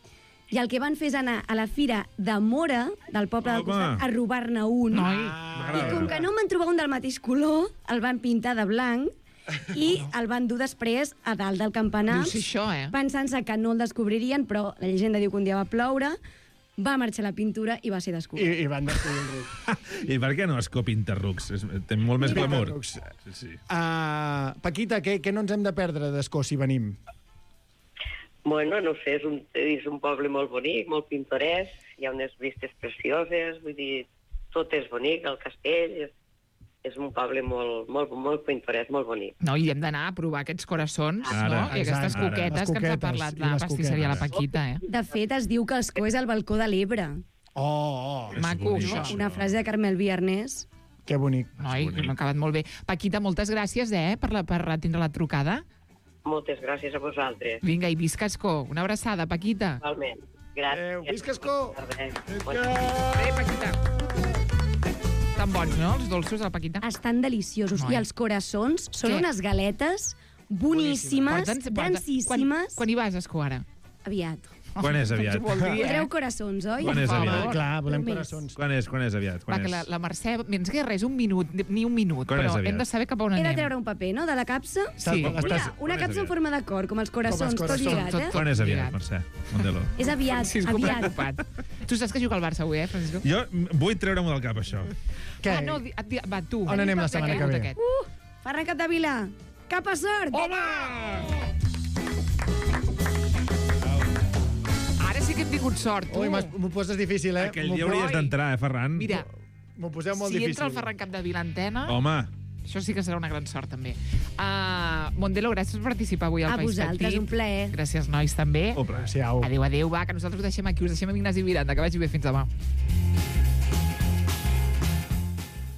I el que van fer és anar a la fira de Mora, del poble del Home. costat, a robar-ne un. Noi. I com que no en van trobar un del mateix color, el van pintar de blanc i el van dur després a dalt del campanar, Deu ser això, eh? pensant-se que no el descobririen, però la llegenda diu que un dia va ploure, va marxar la pintura i va ser I, descobert. i van descobrir el ruc. I per què no Escó pinta rucs? És, té molt més Pinta glamour. rucs. Sí, sí. Uh, Paquita, què, què no ens hem de perdre d'Escó si venim? Bueno, no sé, és un, és un poble molt bonic, molt pintoresc, hi ha unes vistes precioses, vull dir, tot és bonic, el castell, és, és un poble molt, molt, molt pintoresc, molt bonic. No, i hem d'anar a provar aquests coraçons, Ara, no? I aquestes exacte, coquetes les que ens ha coquetes, parlat i la les pastisseria La coquetes. Paquita, eh? De fet, es diu que Escó és el balcó de l'Ebre. Oh, oh, Maco, bonic, això. això. Una frase de Carmel Viernes. que bonic. Noi, m'ha acabat molt bé. Paquita, moltes gràcies, eh, per, la, per atendre la trucada. Moltes gràcies a vosaltres. Vinga, i visca Escó. Una abraçada, Paquita. Igualment. Gràcies. Adéu, visca Escó! Adéu, Paquita. Tan bons, no?, els dolços de la Paquita. Estan deliciosos. Noi. I els coraçons són Què? unes galetes boníssimes, Porta'ns- porta- densíssimes. Quan, quan hi vas, Escó, ara? Aviat. Quan és aviat? Vol dir, eh? Voldreu coraçons, oi? Quan és Per aviat? favor. Clar, volem Un mes. coraçons. Quan és, quan és aviat? Va, Quan que és? la, la Mercè ens guerra és un minut, ni un minut, Quan és però aviat? hem de saber cap a on He de anem. treure un paper, no?, de la capsa. Sí. Estàs- Mira, estàs- una quan és capsa en aviat? forma de cor, com els coraçons, tot coraçons. lligat, Tot- eh? tot- Quan és aviat, Lligat. Mercè? Mondelo. És aviat, Francisco aviat. preocupat. Tu saps que juga al Barça avui, eh, Francisco? Jo vull treure-m'ho del cap, això. Què? Ah, no, di- di- va, tu. On anem la Què setmana ha que caigut ve? aquest? Uh, Ferran Capdevila, cap a sort! Home! Ara sí que hem tingut sort, tu. Ui, m'has- m'ho poses difícil, eh? Aquell M'ho dia po- hauries d'entrar, eh, Ferran? Mira, M'ho poseu molt si difícil. entra el Ferran Capdevila a antena, Home, això sí que serà una gran sort, també. Uh, Mondelo, gràcies per participar avui al A País vosaltres, Petit. un plaer. Gràcies, nois, també. oh, però... Adéu. Adéu, adéu, va, que nosaltres ho deixem aquí. Us deixem amb Ignasi Miranda. Que vagi bé, fins demà.